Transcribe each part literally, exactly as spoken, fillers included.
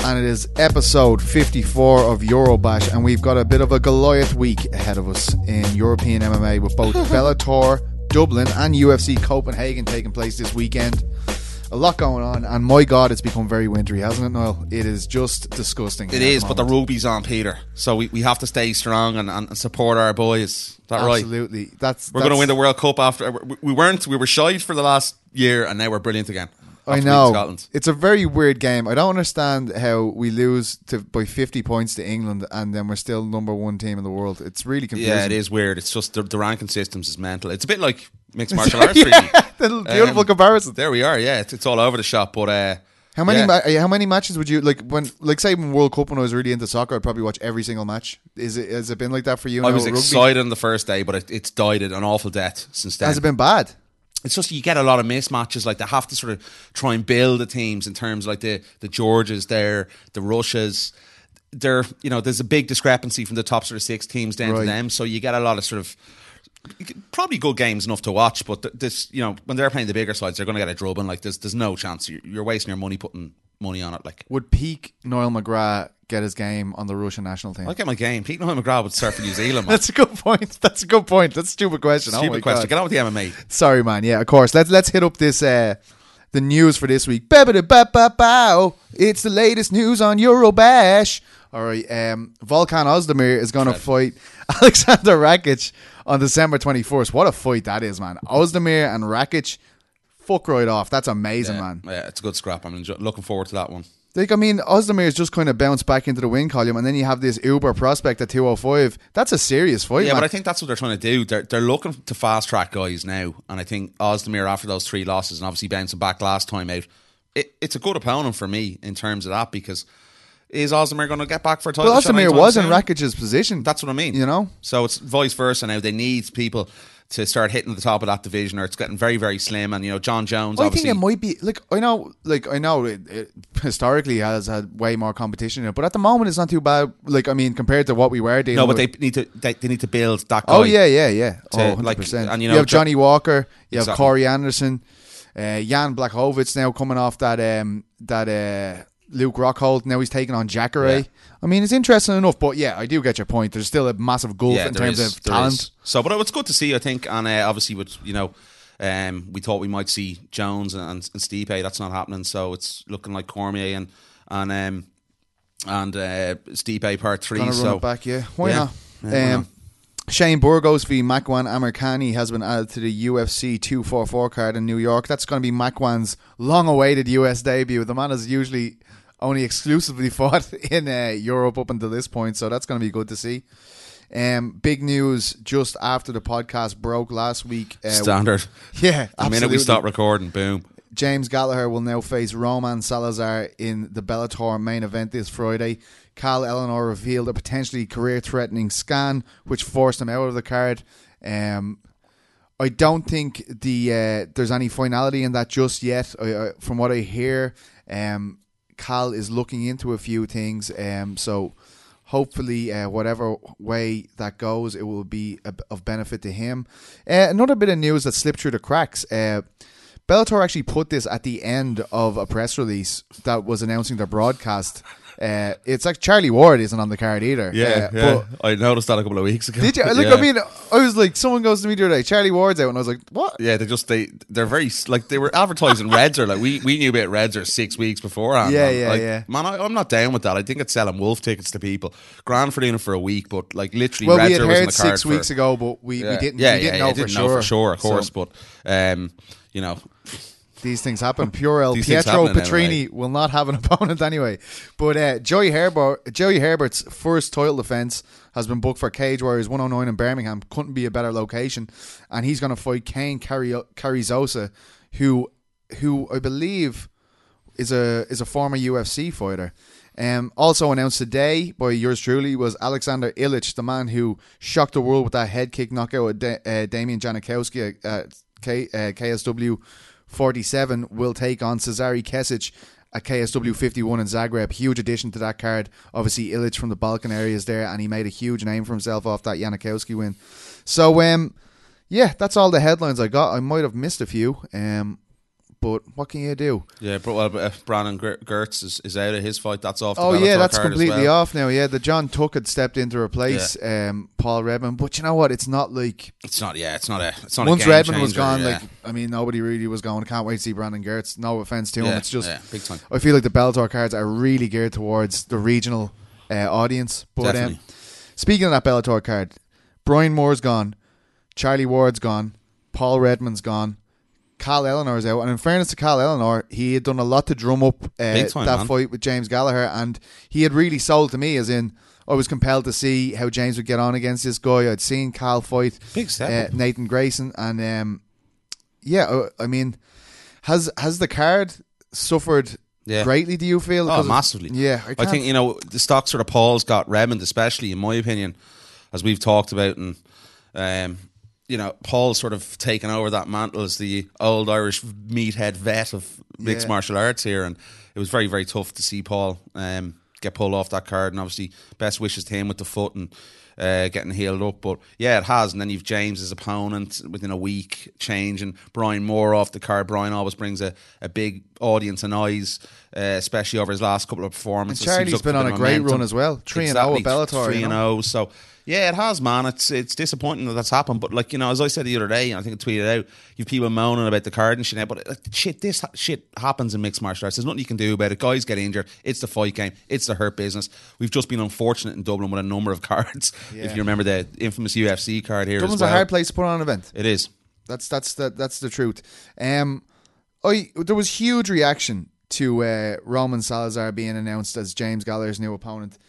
and it is episode fifty-four of Eurobash, and we've got a bit of a Goliath week ahead of us in European M M A with both Bellator Dublin and U F C Copenhagen taking place this weekend. A lot going on, and my God, it's become very wintry, hasn't it, Noel? It is just disgusting. It is, the but the rugby's on, Peter. So we, we have to stay strong and, and support our boys. Is that Absolutely. right? Absolutely. That's we're going to win the World Cup after. We weren't. We were shy for the last year, and now we're brilliant again. I know. It's a very weird game. I don't understand how we lose to by fifty points to England, and then we're still number one team in the world. It's really confusing. Yeah, it is weird. It's just the, the ranking systems is mental. It's a bit like mixed martial arts, really. Yeah, the beautiful um, comparison. There we are. Yeah, it's, it's all over the shop. But uh, how many yeah. ma- how many matches would you like when like say when World Cup when I was really into soccer? I'd probably watch every single match. Is it has it been like that for you? I was rugby? excited on the first day, but it, it's died an awful death since then. Has it been bad? It's just you get a lot of mismatches. Like they have to sort of try and build the teams in terms of like the the Georgias there, the Russias. There, you know, there's a big discrepancy from the top sort of six teams down right. to them. So you get a lot of sort of probably good games enough to watch. But this, you know, when they're playing the bigger sides, they're going to get a drubbing. Like there's there's no chance. You're, you're wasting your money putting money on it. Like would peak Noel McGrath get his game on the Russian national team? I'll get my game. Pete Noel McGrath would start for New Zealand, man. That's a good point. That's a good point. That's a stupid question. Stupid oh my question. God. Get on with the M M A. Sorry, man. Yeah, of course. Let's let's hit up this uh, the news for this week. Ba-ba-da-ba-ba-bow. It's the latest news on Eurobash. All right. Um, Volkan Ozdemir is going to fight Alexander Rakic on December twenty-first. What a fight that is, man. Ozdemir and Rakic, fuck right off. That's amazing, yeah, man. Yeah, it's a good scrap. I'm enjoy- looking forward to that one. Like, I mean, Ozdemir has just kind of bounced back into the win column, and then you have this uber prospect at two oh five. That's a serious fight, Yeah, man. but I think that's what they're trying to do. They're, they're looking to fast-track guys now, and I think Ozdemir, after those three losses, and obviously bouncing back last time out, it, it's a good opponent for me in terms of that, because is Ozdemir going to get back for a title? Well, Ozdemir was in Rakic's position. That's what I mean. You know? So it's vice versa now. They need people to start hitting the top of that division, or it's getting very, very slim. And you know, John Jones. I obviously, think it might be like I know, like I know, it, it historically has had way more competition in it, but at the moment it's not too bad. Like I mean, compared to what we were dealing. No, but with. they need to they, they need to build that guy. Oh yeah, yeah, yeah. To, oh, one hundred percent. Like, and you, you, know, have Johnny Walker, you exactly. have Corey Anderson, uh, Jan Blachowicz now coming off that um, that uh, Luke Rockhold. Now he's taking on Jacare. Yeah. I mean, it's interesting enough, but yeah, I do get your point. There's still a massive gulf yeah, in terms is, of talent. Is. So, but it's good to see, I think, and uh, obviously with, you know, um, we thought we might see Jones and, and, and Stipe. That's not happening, so it's looking like Cormier and and um, and uh, Stipe part three. Gonna so run it back, yeah. Why yeah. not? Yeah, um, Shane Burgos v Makwan Amirkhani has been added to the U F C two forty-four card in New York. That's going to be Makwan's long-awaited U S debut. The man has usually only exclusively fought in uh, Europe up until this point, so that's going to be good to see. Um, big news just after the podcast broke last week. Uh, Standard. Yeah, absolutely. The minute we stop recording, boom. James Gallagher will now face Roman Salazar in the Bellator main event this Friday. Cal Eleanor revealed a potentially career-threatening scan, which forced him out of the card. Um, I don't think the uh, there's any finality in that just yet. I, I, from what I hear, um, Cal is looking into a few things, um, so hopefully uh, whatever way that goes, it will be a, of benefit to him. Uh, another bit of news that slipped through the cracks. Uh, Bellator actually put this at the end of a press release that was announcing their broadcast. Uh, it's like Charlie Ward isn't on the card either. Yeah, uh, yeah. I noticed that a couple of weeks ago. Did you? Like, yeah. I mean, I was like, someone goes to me the other day, Charlie Ward's out, and I was like, what? Yeah, they just they they're very like they were advertising Redzer. Like we, we knew about Redzer six weeks beforehand. Yeah, man. yeah, like, yeah. Man, I, I'm not down with that. I think it's selling wolf tickets to people. Grand for doing it for a week, but like literally, well, Redzer we had was in heard the card six for, weeks ago, but we, yeah. we didn't. Yeah, we didn't yeah, know, yeah, for didn't sure. know for sure, of course. So, but um, you know. these things happen. Purell These things Pietro happen Petrini anyway. will not have an opponent anyway. But uh, Joey Herbert, Joey Herbert's first title defense has been booked for Cage Warriors one oh nine in Birmingham. Couldn't be a better location, and he's going to fight Kane Carri- Carrizosa, who, who I believe is a is a former U F C fighter. Um, also announced today by yours truly was Alexander Illich, the man who shocked the world with that head kick knockout of da- uh, Damian Janikowski at uh, K, uh, K S W forty-seven, will take on Cezary Kesic at K S W fifty-one in Zagreb. Huge addition to that card. Obviously Illich from the Balkan areas there, and he made a huge name for himself off that Janikowski win. So um, yeah, that's all the headlines I got. I might have missed a few, um, but what can you do? Yeah, but well, uh, Brandon Ger- Gertz is, is out of his fight. That's off. The Oh yeah, Bellator that's card as completely well. off now. Yeah, the John Tuck had stepped in to replace um, Paul Redmond, but you know what? It's not like It's not. Yeah, it's not a. It's not once a game Redmond was changer, gone. yeah. Like I mean, nobody really was going. Can't wait to see Brandon Gertz. No offense to him, Yeah, it's just yeah, big time. I feel like the Bellator cards are really geared towards the regional uh, audience. But um, Definitely. speaking of that Bellator card, Brian Moore's gone, Charlie Ward's gone, Paul Redmond's gone. Carl Eleanor's out, and in fairness to Carl Eleanor, he had done a lot to drum up uh, Big time, that man. fight with James Gallagher, and he had really sold to me, as in I was compelled to see how James would get on against this guy. I'd seen Carl fight Big step uh, up. Nathan Grayson, and um, yeah, uh, I mean, has has the card suffered Yeah. greatly? Do you feel? Oh, 'Cause it's- massively. Yeah, I, I can't- think, you know, the stock sort of Paul's got Redmond, especially, in my opinion, as we've talked about. And, um, you know, Paul's sort of taken over that mantle as the old Irish meathead vet of mixed Yeah. martial arts here. And it was very, very tough to see Paul um, get pulled off that card. And obviously, best wishes to him with the foot and uh, getting healed up. But yeah, it has. And then you've James's opponent within a week change, and Brian Moore off the card. Brian always brings a, a big audience and eyes, uh, especially over his last couple of and performances. Charlie's He's looked been for on the a great momentum. run as well. Three and zero at Bellator. Three you and know? zero. So yeah, it has, man. It's it's disappointing that that's happened. But like, you know, as I said the other day, and I think I tweeted out, you've people moaning about the card and shit. Now, but like, shit, this ha- shit happens in mixed martial arts. There's nothing you can do about it. Guys get injured. It's the fight game. It's the hurt business. We've just been unfortunate in Dublin with a number of cards. Yeah. If you remember the infamous U F C card here, Dublin's as well. a hard place to put on an event. It is. That's that's the that's the truth. Um, I there was huge reaction to uh, Roman Salazar being announced as James Gallagher's new opponent.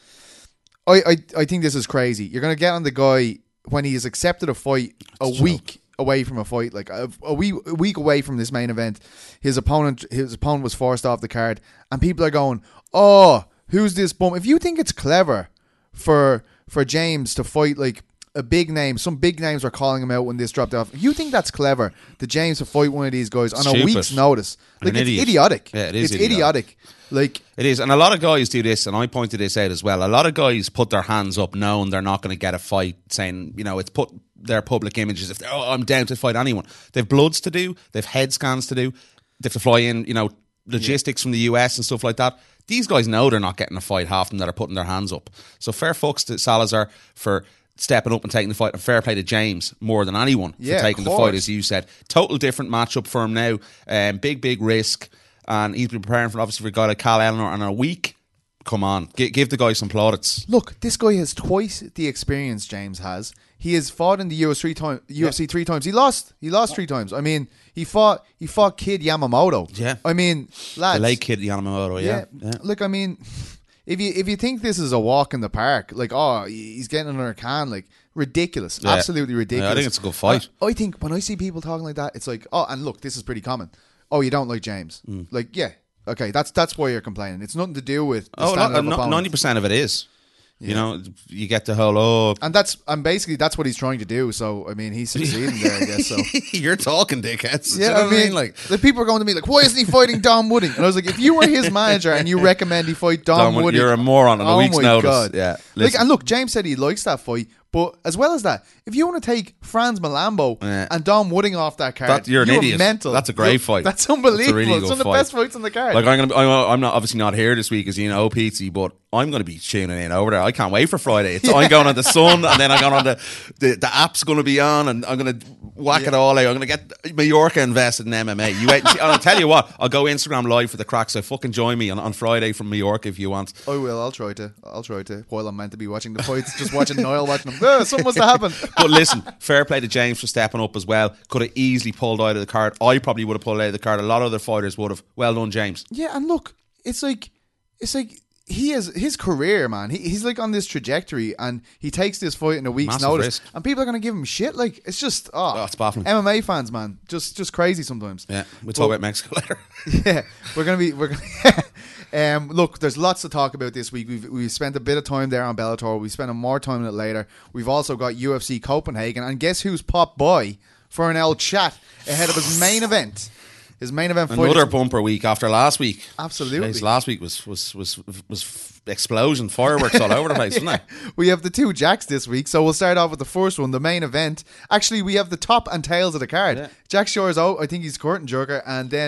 I, I I think this is crazy. You're gonna get on the guy when he has accepted a fight a It's week away from a fight, like a, a week a week away from this main event. His opponent his opponent was forced off the card, and people are going, "Oh, who's this bum?" If you think it's clever for for James to fight like a big name, some big names were calling him out when this dropped off. If you think that's clever, the James to fight one of these guys on Stupid. a week's notice, like An it's idiot. idiotic. Yeah, it is It's idiotic. idiotic. Like It is, and a lot of guys do this, and I pointed this out as well. A lot of guys put their hands up knowing they're not going to get a fight, saying, you know, it's put their public images, if they're, oh, I'm down to fight anyone. They've bloods to do, they've head scans to do, they have to fly in, you know, logistics from the U S and stuff like that. These guys know they're not getting a fight, half of them that are putting their hands up. So fair fucks to Salazar for stepping up and taking the fight, and fair play to James more than anyone for Yeah, of taking the course. fight, as you said. Total different matchup for him now. Um, big, big risk. And he's been preparing for, obviously, for a guy like Cal Eleanor. And in a week, come on, give, give the guy some plaudits. look, this guy has twice the experience James has. He has fought in the U F C three times. U F C three times. He lost. He lost three times. I mean, he fought. He fought Kid Yamamoto. Yeah. I mean, lads. The late kid Yamamoto, yeah. Yeah. yeah. Look, I mean, if you if you think this is a walk in the park, like, oh, he's getting under a can, like, ridiculous, Yeah. absolutely ridiculous. Yeah, I think it's a good fight. I, I think when I see people talking like that, it's like, oh, and look, this is pretty common. Oh, you don't like James? Mm. Like, yeah, okay, that's that's why you're complaining. It's nothing to do with the Oh, standard of no, opponent. ninety percent of it is. You know, you get the whole, oh, And that's and basically that's what he's trying to do. So I mean, he's succeeding there, I guess. So you're talking, dickheads. Do yeah, you know I what mean, like the people are going to me like, why isn't he fighting Dom Wooding? And I was like, if you were his manager and you recommend he fight Dom, Dom, Wooding, you're a moron on a oh week's my notice. God. Yeah, like, listen. and look, James said he likes that fight, but as well as that, if you want to take Franz Malambo Yeah. and Dom Wooding off that card, That- you're an you're idiot. mental. That's a great You're- fight. That's unbelievable. That's a really it's good one of the fight. best fights on the card. Like, I'm gonna, I'm, I'm not obviously not here this week, as you know, Pete, but I'm going to be tuning in over there. I can't wait for Friday. It's, I'm going on the Sun, and then I'm going on the the, the app's going to be on, and I'm going to whack Yeah. it all out. I'm going to get Mallorca invested in M M A. You wait, and see, and I'll tell you what, I'll go Instagram live for the crack. So fucking join me on, on Friday from Mallorca if you want. I will. I'll try to. I'll try to. While I'm meant to be watching the fights, just watching Niall watching them. Oh, something must have happened. But listen, fair play to James for stepping up as well. Could have easily pulled out of the card. I probably would have pulled out of the card. A lot of other fighters would have. Well done, James. Yeah, and look, it's like it's like he has his career, man. He, he's like on this trajectory, and he takes this fight in a week's Massive notice, risk. and people are going to give him shit. Like, it's just oh, Oh, it's baffling. M M A fans, man, just just crazy sometimes. Yeah, we'll talk about Mexico later. Yeah, we're gonna be we're gonna. um, look, there's lots to talk about this week. We've we've spent a bit of time there on Bellator. We spent more time on it later. We've also got U F C Copenhagen, and guess who's popped by for an old chat ahead of his main event. His main event fight. Another is- bumper week after last week. Absolutely. Jeez, last week was was was was explosion, fireworks all over the place, wasn't it? We have the two jacks this week, so we'll start off with the first one, the main event. Actually, we have the top and tails of the card. Yeah. Jack Shore's out. I think he's curtain jerker, and then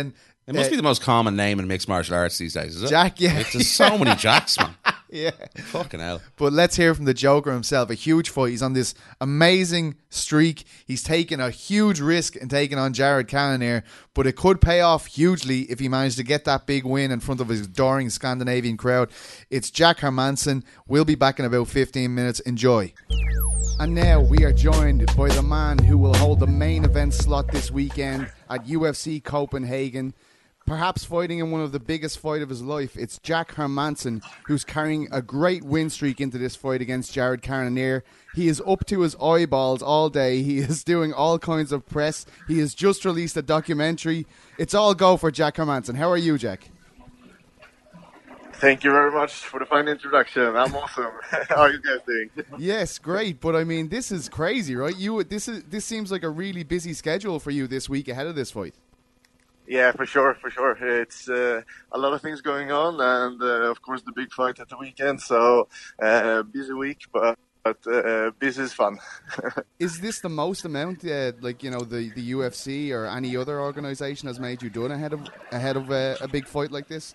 It must Uh, be the most common name in mixed martial arts these days, is it? Jack, yeah. Like, there's so many Jacks, man. Yeah. Fucking hell. But let's hear from the Joker himself. A huge fight. He's on this amazing streak. He's taking a huge risk in taking on Jared Cannonier, but it could pay off hugely if he managed to get that big win in front of his adoring Scandinavian crowd. It's Jack Hermansson. We'll be back in about fifteen minutes. Enjoy. And now we are joined by the man who will hold the main event slot this weekend at U F C Copenhagen. Perhaps fighting in one of the biggest fight of his life. It's Jack Hermansson, who's carrying a great win streak into this fight against Jared Cannonier. He is up to his eyeballs all day. He is doing all kinds of press. He has just released a documentary. It's all go for Jack Hermansson. How are you, Jack? Thank you very much for the fine introduction. I'm awesome. How are you guys doing? Yes, great. But I mean, this is crazy, right? You, this is this seems like a really busy schedule for you this week ahead of this fight. Yeah, for sure, for sure. It's uh, a lot of things going on, and uh, of course the big fight at the weekend. So uh, busy week, but but uh, busy is fun. Is this the most amount, uh, like you know, the, the U F C or any other organization has made you done ahead of ahead of uh, a big fight like this?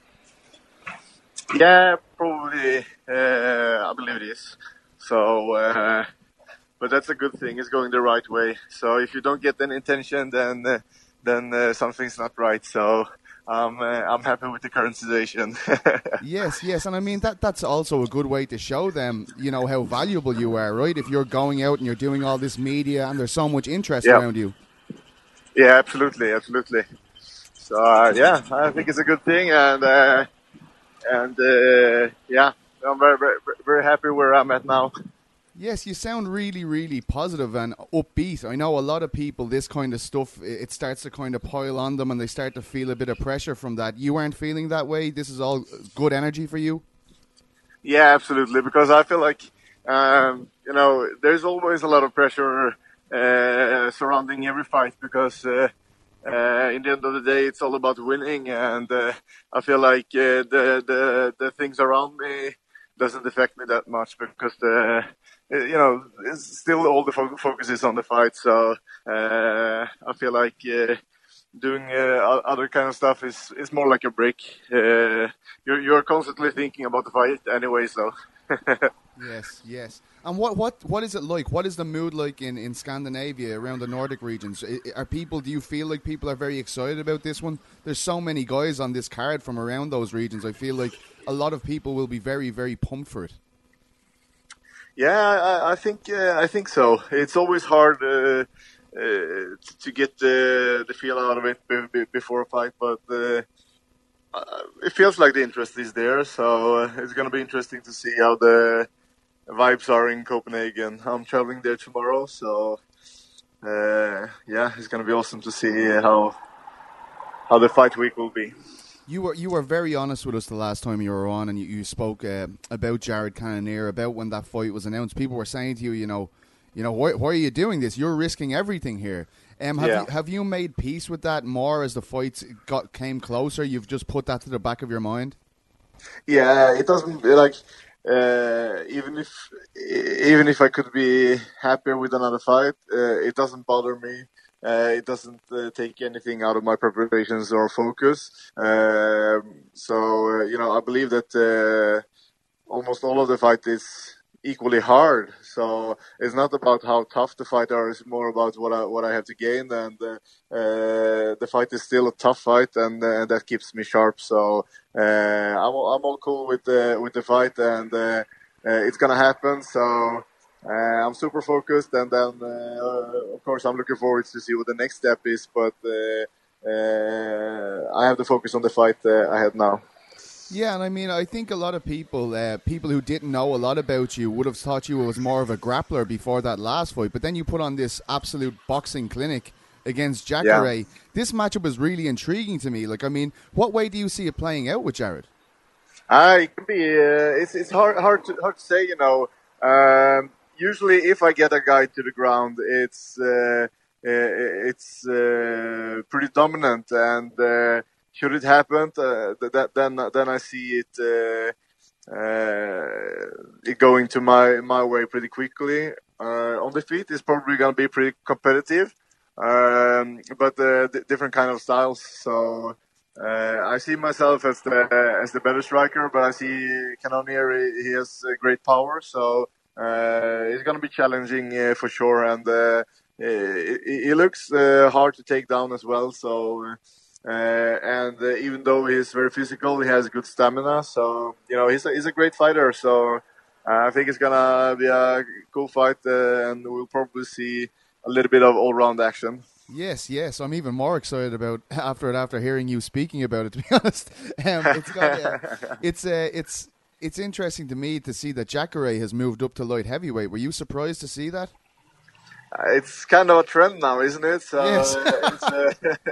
Yeah, probably. Uh, I believe it is. So, uh, but that's a good thing. It's going the right way. So if you don't get any attention, then uh, then uh, something's not right. So um, uh, I'm happy with the current situation. Yes, yes, and I mean that that's also a good way to show them, you know, how valuable you are, right? If you're going out and you're doing all this media and there's so much interest Yeah. around you. Yeah, absolutely, absolutely. So uh, yeah, I think it's a good thing, and uh, and uh, yeah, I'm very, very very happy where I'm at now. Yes, you sound really, really positive and upbeat. I know a lot of people, this kind of stuff, it starts to kind of pile on them and they start to feel a bit of pressure from that. You aren't feeling that way? This is all good energy for you? Yeah, absolutely, because I feel like, um, you know, there's always a lot of pressure uh, surrounding every fight because uh, uh, in the end of the day, it's all about winning, and uh, I feel like uh, the, the, the things around me doesn't affect me that much because the you know it's still all the fo- focus is on the fight. So uh, I feel like uh, doing uh, other kind of stuff is, is more like a break. Uh, you're you're constantly thinking about the fight anyway. So Yes, yes. And what, what, what is it like? What is the mood like in, in Scandinavia, around the Nordic regions? Are people? Do you feel like people are very excited about this one? There's so many guys on this card from around those regions. I feel like a lot of people will be very, very pumped for it. yeah, I, I think uh, I think so. It's always hard uh, uh, to get the the feel out of it be- be- before a fight, but. Uh, Uh, it feels like the interest is there, so uh, it's going to be interesting to see how the vibes are in Copenhagen. I'm traveling there tomorrow, so uh, yeah, it's going to be awesome to see how how the fight week will be. You were you were very honest with us the last time you were on, and you, you spoke uh, about Jared Cannonier, about when that fight was announced. People were saying to you, you know, you know, why, why are you doing this? You're risking everything here. Um, have Yeah. you have you made peace with that more as the fights got came closer? You've just put that to the back of your mind. Yeah, it doesn't like uh, even if even if I could be happier with another fight, uh, it doesn't bother me. Uh, it doesn't uh, take anything out of my preparations or focus. Um, so uh, you know, I believe that uh, almost all of the fight is equally hard. So it's not about how tough the fight are. It's more about what I what I have to gain. And uh, uh, the fight is still a tough fight, and uh, that keeps me sharp. So uh, I'm all, I'm all cool with the with the fight, and uh, uh, it's gonna happen. So uh, I'm super focused, and then uh, of course I'm looking forward to see what the next step is. But uh, uh, I have the focus on the fight uh, ahead now. Yeah, and I mean, I think a lot of people, uh, people who didn't know a lot about you, would have thought you was more of a grappler before that last fight. But then you put on this absolute boxing clinic against Jacare. Yeah. This matchup is really intriguing to me. Like, I mean, what way do you see it playing out with Jared? Uh, it can be. Uh, it's it's hard hard to hard to say. You know, um, usually if I get a guy to the ground, it's uh, uh, it's uh, pretty dominant, and uh, should it happen, uh, that then then I see it uh, uh, it going to my my way pretty quickly. Uh, on the feet, it's probably going to be pretty competitive, um, but uh, d- different kind of styles. So Uh, I see myself as the as the better striker, but I see Cannonier. He has uh, great power, so uh, it's going to be challenging uh, for sure. And uh, he, he looks uh, hard to take down as well. So, uh, and uh, even though he's very physical, he has good stamina. So you know, he's a, he's a great fighter. So uh, I think it's gonna be a cool fight, uh, and we'll probably see a little bit of all round action. Yes, yes. I'm even more excited about after it after hearing you speaking about it. To be honest, um, it's got, uh, it's uh, it's it's interesting to me to see that Jacare has moved up to light heavyweight. Were you surprised to see that? Uh, it's kind of a trend now, isn't it? So yes. it's, uh,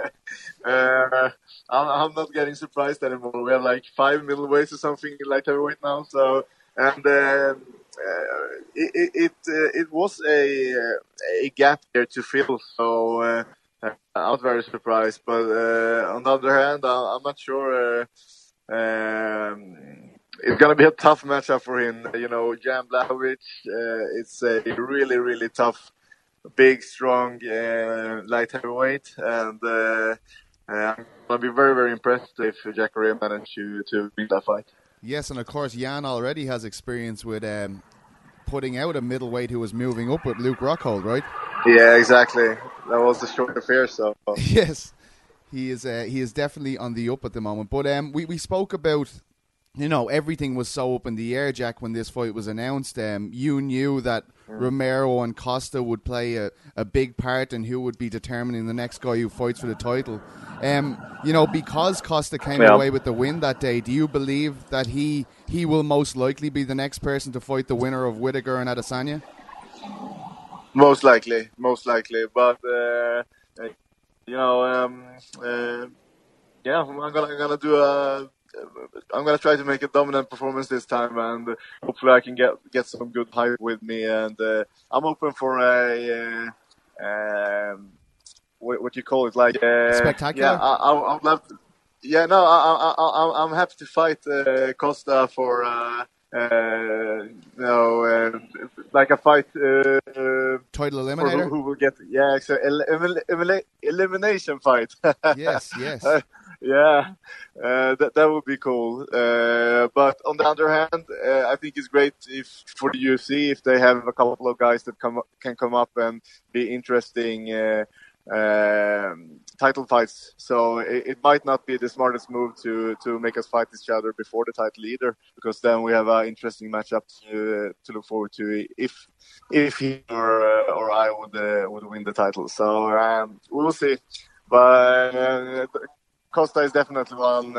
uh, I'm, I'm not getting surprised anymore. We have like five middleweights or something light heavyweight now. So and. Uh, Uh, it it it, uh, it was a a gap there to fill, so uh, I was very surprised. But uh, on the other hand, I, I'm not sure. Uh, um, it's gonna be a tough matchup for him. You know, Jan Blachowicz. Uh, it's a really really tough, big, strong uh, light heavyweight, and uh, uh, I'm gonna be very very impressed if Jacare managed to to win that fight. Yes, and of course, Jan already has experience with um, putting out a middleweight who was moving up with Luke Rockhold, right? Yeah, exactly. That was the short affair, so... Yes, he is uh, he is definitely on the up at the moment. But um, we, we spoke about, you know, everything was so up in the air, Jack, when this fight was announced. Um, you knew that mm. Romero and Costa would play a, a big part in who would be determining the next guy who fights for the title. Um, you know, because Costa came yeah. away with the win that day, do you believe that he he will most likely be the next person to fight the winner of Whittaker and Adesanya? Most likely, most likely. But uh, you know, um, uh, yeah, I'm gonna I'm gonna do a. I'm gonna try to make a dominant performance this time, and hopefully I can get get some good hype with me. And uh, I'm open for a. Uh, um, What, what you call it, like uh, spectacular? Yeah, I, I, I would love to. Yeah, no, I, I, I, I'm happy to fight uh, Costa for, uh, uh, you know, uh, like a fight. Uh, Title eliminator. Who, who will get? Yeah, so el- el- elimination fight. yes, yes. Uh, yeah, uh, that that would be cool. Uh, but on the other hand, uh, I think it's great if for the U F C if they have a couple of guys that come can come up and be interesting. Uh, Um, title fights, so it, it might not be the smartest move to to make us fight each other before the title either, because then we have an interesting matchup to to look forward to if if he or uh, or I would uh, would win the title. So um, we will see, but uh, Costa is definitely one,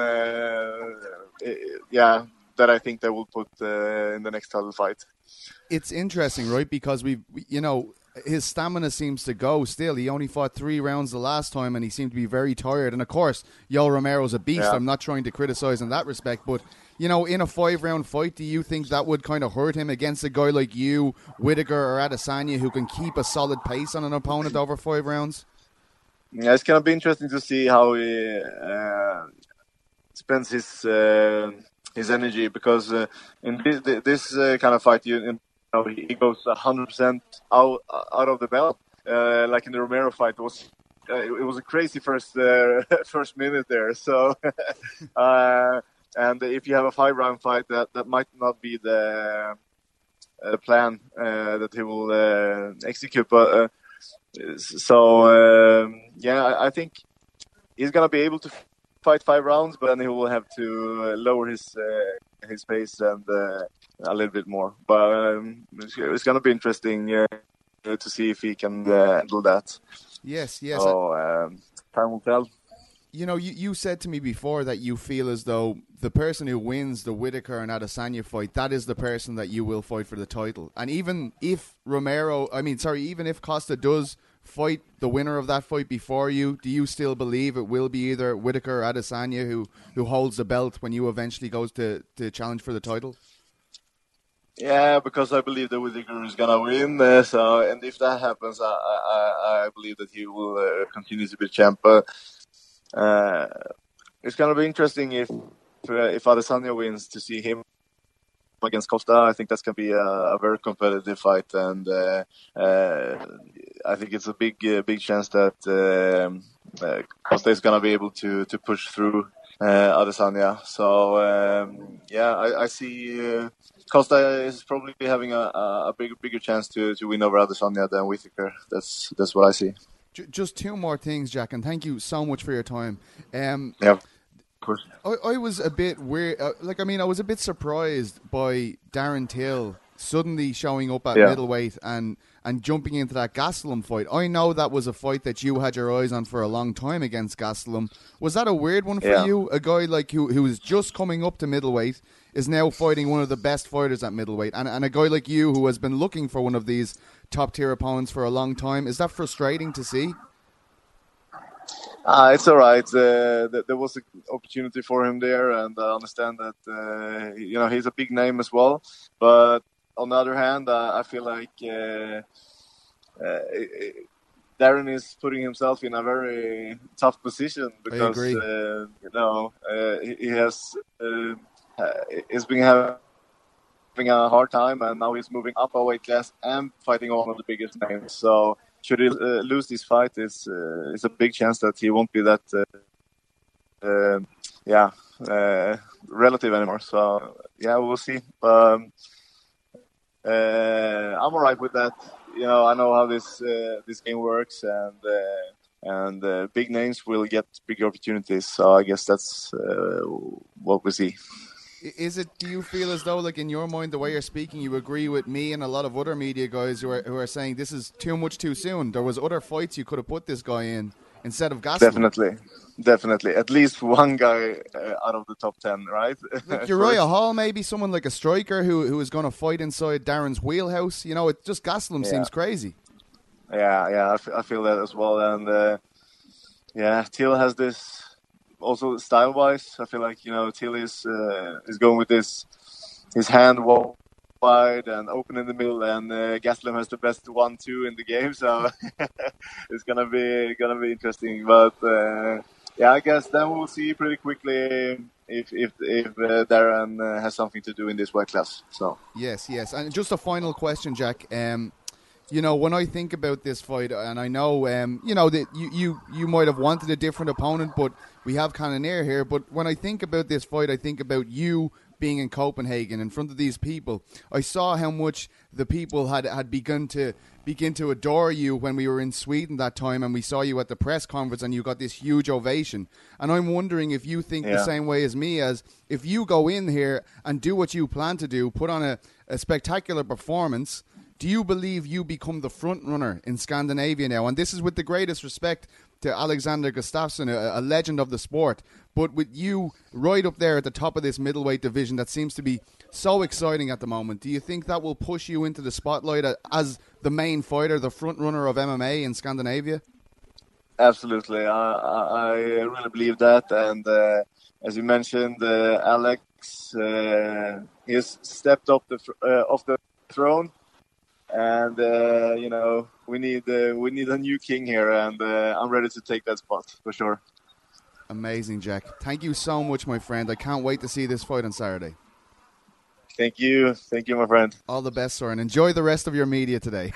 uh, yeah, that I think they will put uh, in the next title fight. It's interesting, right? Because we, you know. His stamina seems to go still. He only fought three rounds the last time and he seemed to be very tired. And of course, Yoel Romero's a beast. Yeah. I'm not trying to criticize in that respect. But, you know, in a five-round fight, do you think that would kind of hurt him against a guy like you, Whittaker or Adesanya, who can keep a solid pace on an opponent over five rounds? Yeah, it's going to be interesting to see how he uh, spends his uh, his energy. Because uh, in this, this uh, kind of fight, you he goes one hundred percent out out of the belt, uh, like in the Romero fight. It was uh, it was a crazy first uh, first minute there. So, uh, and if you have a five round fight, that that might not be the uh, plan uh, that he will uh, execute. But uh, so um, yeah, I, I think he's gonna be able to fight five rounds, but then he will have to lower his uh, his pace and. Uh, a little bit more, but um, it's, it's going to be interesting uh, to see if he can uh, handle that. Yes, yes. So um, time will tell. You know, you, you said to me before that you feel as though the person who wins the Whittaker and Adesanya fight, that is the person that you will fight for the title. And even if Romero, I mean, sorry, even if Costa does fight the winner of that fight before you, do you still believe it will be either Whittaker or Adesanya who, who holds the belt when you eventually goes to, to challenge for the title? Yeah, because I believe that Whittaker is gonna win. Uh, so, and if that happens, I I, I believe that he will uh, continue to be champ. But uh, it's gonna be interesting if uh, if Adesanya wins to see him against Costa. I think that's gonna be a, a very competitive fight, and uh, uh, I think it's a big uh, big chance that uh, uh, Costa is gonna be able to to push through uh, Adesanya. So um, yeah, I, I see uh, Costa is probably having a, a bigger bigger chance to, to win over Adesanya than Whittaker. That's that's what I see. Just two more things, Jack, and thank you so much for your time. Um, yeah, of course. I, I was a bit weird. Uh, like, I mean, I was a bit surprised by Darren Till suddenly showing up at yeah. middleweight and, and jumping into that Gastelum fight. I know that was a fight that you had your eyes on for a long time against Gastelum. Was that a weird one for yeah. you? A guy like who who was just coming up to middleweight is now fighting one of the best fighters at middleweight, and and a guy like you who has been looking for one of these top tier opponents for a long time. Is that frustrating to see? Uh, it's all right. Uh, th- there was an opportunity for him there, and I understand that uh, you know he's a big name as well. But on the other hand, uh, I feel like uh, uh, Darren is putting himself in a very tough position because uh, you know uh, he, he has uh, he's been having a hard time, and now he's moving up a weight class and fighting one of the biggest names. So should he uh, lose this fight, it's uh, it's a big chance that he won't be that uh, uh, yeah uh, relative anymore. So yeah, we'll see. Um, uh, I'm alright with that. You know, I know how this uh, this game works, and uh, and uh, big names will get bigger opportunities. So I guess that's uh, what we see. Is it? Do you feel as though, like in your mind, the way you're speaking, you agree with me and a lot of other media guys who are who are saying this is too much too soon? There was other fights you could have put this guy in instead of Gastelum. Definitely, definitely. At least one guy uh, out of the top ten, right? Like Uriah Hall, maybe someone like a striker who who is going to fight inside Darren's wheelhouse. You know, it just Gastelum yeah. seems crazy. Yeah, yeah, I, f- I feel that as well, and uh, yeah, Till has this. Also, style-wise, I feel like you know Till is uh, is going with this his hand wide and open in the middle, and uh, Gastelum has the best one-two in the game, so it's gonna be gonna be interesting. But uh, yeah, I guess then we'll see pretty quickly if if if uh, Darren uh, has something to do in this weight class. So yes, yes, and just a final question, Jack. Um, You know, when I think about this fight, and I know, um, you know, that you, you, you might have wanted a different opponent, but we have Cannonier here. But when I think about this fight, I think about you being in Copenhagen in front of these people. I saw how much the people had, had begun to begin to adore you when we were in Sweden that time, and we saw you at the press conference, and you got this huge ovation. And I'm wondering if you think yeah. the same way as me, as if you go in here and do what you plan to do, put on a, a spectacular performance. Do you believe you become the front runner in Scandinavia now? And this is with the greatest respect to Alexander Gustafsson, a, a legend of the sport. But with you right up there at the top of this middleweight division that seems to be so exciting at the moment, do you think that will push you into the spotlight as the main fighter, the front runner of M M A in Scandinavia? Absolutely. I, I, I really believe that. And uh, as you mentioned, uh, Alex, uh, he has stepped up the, uh, off the throne. And uh, you know we need uh, we need a new king here, and uh, I'm ready to take that spot for sure. Amazing, Jack. Thank you so much, my friend. I can't wait to see this fight on Saturday. Thank you, thank you, my friend. All the best, sir, and enjoy the rest of your media today.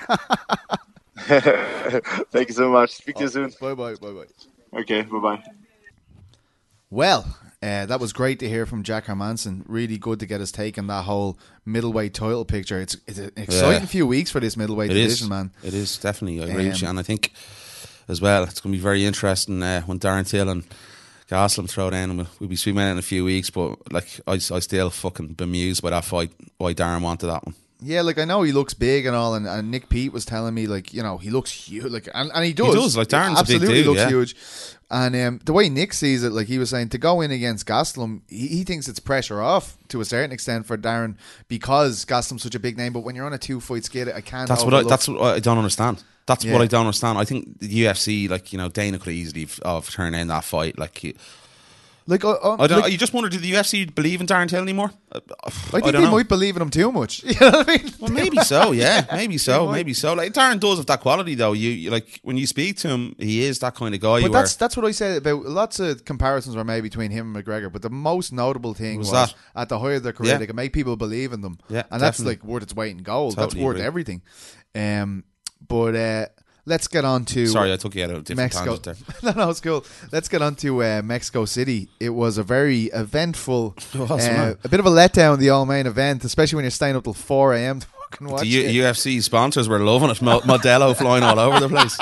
Thank you so much. Speak to you soon. Bye bye. Bye bye. Okay. Bye bye. Well, uh, that was great to hear from Jack Hermansson. Really good to get his take on that whole middleweight title picture. It's, it's an exciting yeah. few weeks for this middleweight it division, is. man. It is, definitely. I agree with you. And I think, as well, it's going to be very interesting uh, when Darren Till and Gastelum throw down. We'll, we'll be swimming in a few weeks, but like I, I still fucking bemused by that fight, why Darren wanted that one. Yeah, like I know he looks big and all, and, and Nick Pete was telling me, like, you know, he looks huge, like, and, and he does. He does, like Darren's absolutely a big dude, looks yeah. huge. And um, the way Nick sees it, like he was saying, to go in against Gastelum, he, he thinks it's pressure off to a certain extent for Darren because Gastelum's such a big name. But when you're on a two fight skid, I can't. That's overlook. what I, that's what I don't understand. That's yeah. what I don't understand. I think the U F C, like, you know, Dana could easily have turned in that fight, like. He, Like, uh, uh, I don't. like, You just wonder, do the U F C believe in Darren Till anymore? Uh, I think I they know. might believe in him too much. You know what I mean? Well, maybe so. Yeah, maybe so. Maybe so. Like Darren does have that quality, though. You, you like when you speak to him, he is that kind of guy. But where, that's that's what I said about lots of comparisons were made between him and McGregor. But the most notable thing was, was that? at the height of their career, Yeah. they could make people believe in them. Yeah, and that's definitely. like worth its weight in gold. Totally that's worth agree. everything. Um, but uh, let's get on to Sorry, I took you out of a different Mexico. tangent there. no, no, it's cool. Let's get on to uh, Mexico City. It was a very eventful, It was, uh, man. a bit of a letdown, the all main event, especially when you're staying up till four a.m. to fucking watch The U- it. U F C sponsors were loving it. Mo- Modelo flying all over the place.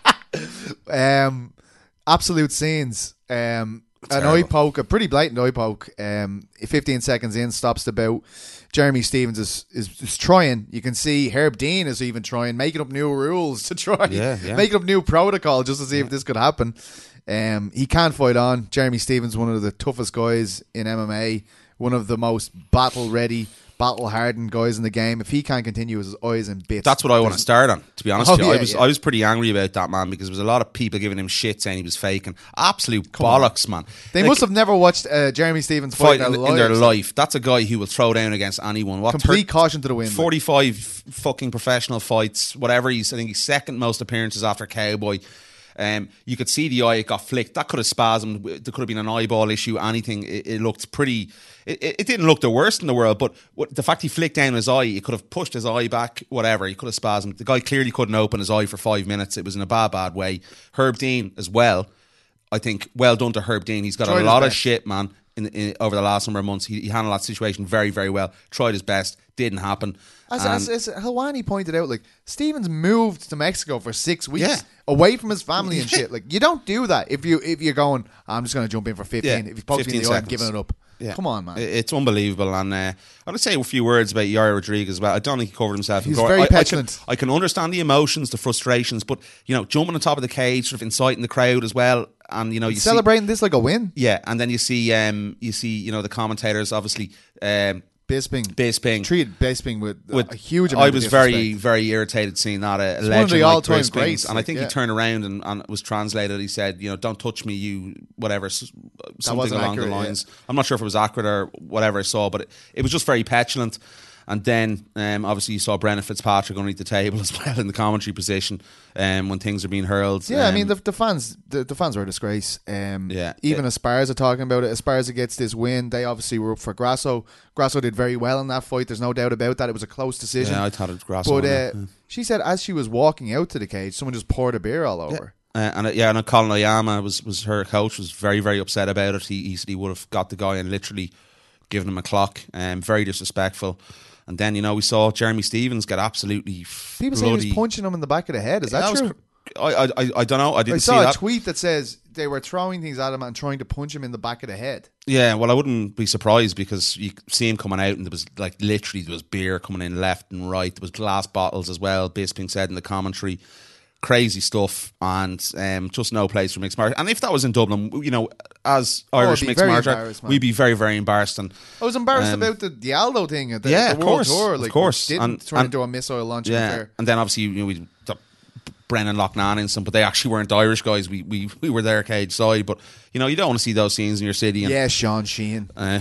Um, absolute scenes. Um, an Terrible. eye poke, a pretty blatant eye poke. Um, fifteen seconds in, stops the bout. Jeremy Stevens is, is is trying. You can see Herb Dean is even trying, making up new rules to try, Yeah, yeah. making up new protocol just to see if this could happen. Um, he can't fight on. Jeremy Stevens, one of the toughest guys in M M A, one of the most battle ready, battle hardened guys in the game. If he can't continue, his eyes in bits. That's what I want to start on. To be honest Oh, with you, yeah, I was yeah. I was pretty angry about that, man, because there was a lot of people giving him shit saying he was faking. Absolute bollocks, man. They Like, must have never watched uh, Jeremy Stevens fight, fight in, in, in their lives. life. That's a guy who will throw down against anyone. What Complete thir- caution to the wind. like. forty-five fucking professional fights, whatever he's. I think he's second most appearances after Cowboy. Um, you could see the eye, it got flicked. That could have spasmed. There could have been an eyeball issue. Anything. It, it looked pretty. It, it didn't look the worst in the world, but what, the fact he flicked down his eye, it could have pushed his eye back. Whatever. He could have spasmed. The guy clearly couldn't open his eye for five minutes. It was in a bad, bad way. Herb Dean as well. I think well done to Herb Dean. He's got Tried a his lot of best. shit, man. In, in over the last number of months, he, he handled that situation very, very well. Tried his best. Didn't happen. As, And- as, as Helwani pointed out, like Stevens moved to Mexico for six weeks Yeah. away from his family and Yeah. shit. Like you don't do that if you if you're going. I'm just going to jump in for fifteen. Yeah, If you poke me in fifteen the eye, I'm seconds. giving it up. Yeah. Come on, man. It- It's unbelievable. And uh, I would say a few words about Yair Rodriguez as well. I don't think he covered himself. in He's court. very I, petulant. I can, I can understand the emotions, the frustrations, but, you know, jumping on top of the cage, sort of inciting the crowd as well. And, you know, you see, Celebrating this like a win. yeah, and then you see, um, you see, you know, the commentators, obviously, um, Bisping, Bisping. treated Bisping with, with a huge amount I of was very, disrespect. very irritated seeing that. A one of legend the like all-time Bisping's. greats, And I like, think yeah. he turned around and, and it was translated. He said, you know, don't touch me, you, whatever, s- something wasn't along accurate, the yeah. lines. I'm not sure if it was accurate or whatever I saw, but it, it was just very petulant. And then, um, obviously, you saw Brennan Fitzpatrick underneath the table as well in the commentary position um, when things are being hurled. Yeah, I Um, mean the, the fans, the, the fans were a disgrace. Um, Yeah. even It- Esparza talking about it. Esparza gets this win. They obviously were up for Grasso. Grasso did very well in that fight. There's no doubt about that. It was a close decision. yeah, I thought it was Grasso. But on uh, it, yeah. she said as she was walking out to the cage, someone just poured a beer all over. Uh, and uh, yeah, and Colin Oyama was, was her coach, was very, very upset about it. He, he said he would have got the guy and literally given him a clock. Um, very disrespectful. And then, you know, we saw Jeremy Stevens get absolutely People say he bloody. was punching him in the back of the head. Is that, That was true? cr- I, I, I don't know. I I didn't see saw a that. tweet that says they were throwing things at him and trying to punch him in the back of the head. Yeah, well, I wouldn't be surprised because you see him coming out and there was like literally there was beer coming in left and right. There was glass bottles as well. Bisping said in the commentary, crazy stuff, and um, just no place for mixed martial. And if that was in Dublin, you know, as Irish Oh, it'd be mixed very martial, embarrassed, man. we'd be very, very embarrassed. And I was embarrassed Um, about the, the Aldo thing at the, yeah, the of World course, Tour. of Like, course. didn't And- try and, and- do a missile launch. in yeah, there. and then obviously you know we. The, Brennan Loughnane and some, but they actually weren't Irish guys. We we we were there cage side, but you know you don't want to see those scenes in your city. And, Yeah, Sean Sheehan. uh,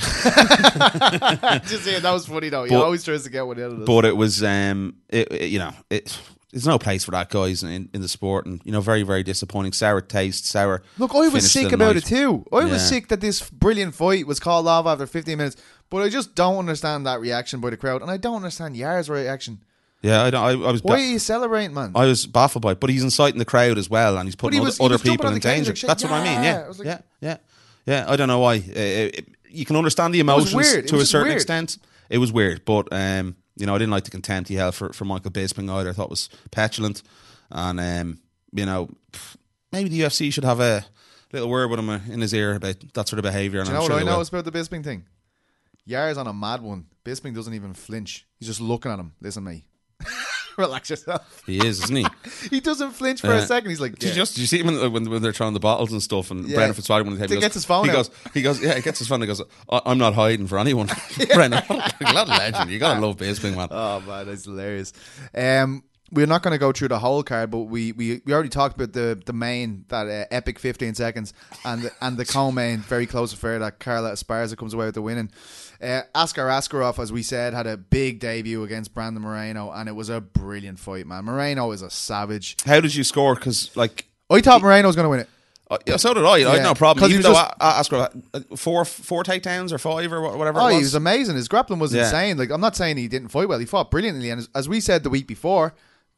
Just saying, that was funny though. He But- always tries to get one out of this. but it was um it, it- you know it there's no place for that guys in, in the sport, and you know very very disappointing, sour taste, sour. Look, I was finish to sick the about night. it too. I was Yeah. sick that this brilliant fight was called off after fifteen minutes. But I just don't understand that reaction by the crowd, and I don't understand Yar's reaction. Yeah, I, don't, I, I was Why ba- are you celebrating, man? I was baffled by it, but he's inciting the crowd as well, and he's But putting he other, was- he other was jumping people on in the cage danger. like shit. That's what I mean. Yeah. Yeah, I was like- yeah, yeah, yeah. I don't know why. Uh, it, you can understand the was emotions weird. It to was a just certain weird. extent. It was weird, but um, you know, I didn't like the contempt he held for, for Michael Bisping either. I thought it was petulant, and um, you know, pff, maybe the U F C should have a little word with him uh, in his ear about that sort of behaviour. Do you know what I know about the Bisping thing? Yar's on a mad one. Bisping doesn't even flinch. He's just looking at him. Listen, mate. Relax yourself. He is, isn't he? He doesn't flinch for Uh, a second. He's like, Did you yeah. just did you see him when, when, when they're throwing the bottles and stuff, and Yeah. Brendan Fitzpatrick when the table He goes, gets his phone he out. goes, he goes, yeah, he gets his phone. And he goes, I- I'm not hiding for anyone. Brendan, what a legend. You gotta love Bisping, man. Oh man, that's hilarious. Um, we're not going to go through the whole card, but we, we, we already talked about the the main, that uh, epic fifteen seconds, and the, and the co-main, very close affair that Carla Esparza comes away with the winning. Uh, Askar Askarov, as we said, had a big debut against Brandon Moreno, and it was a brilliant fight, man. Moreno is a savage. How did you score? Because like, I thought Moreno was going to win it. uh, yeah, so did I. I Yeah. had no problem. 'Cause he Even was though just- I, I asked her, uh, four four takedowns or five or wha- whatever. Oh, it was. he was amazing. His grappling was Yeah. insane. Like, I'm not saying he didn't fight well. He fought brilliantly, and as, as we said the week before,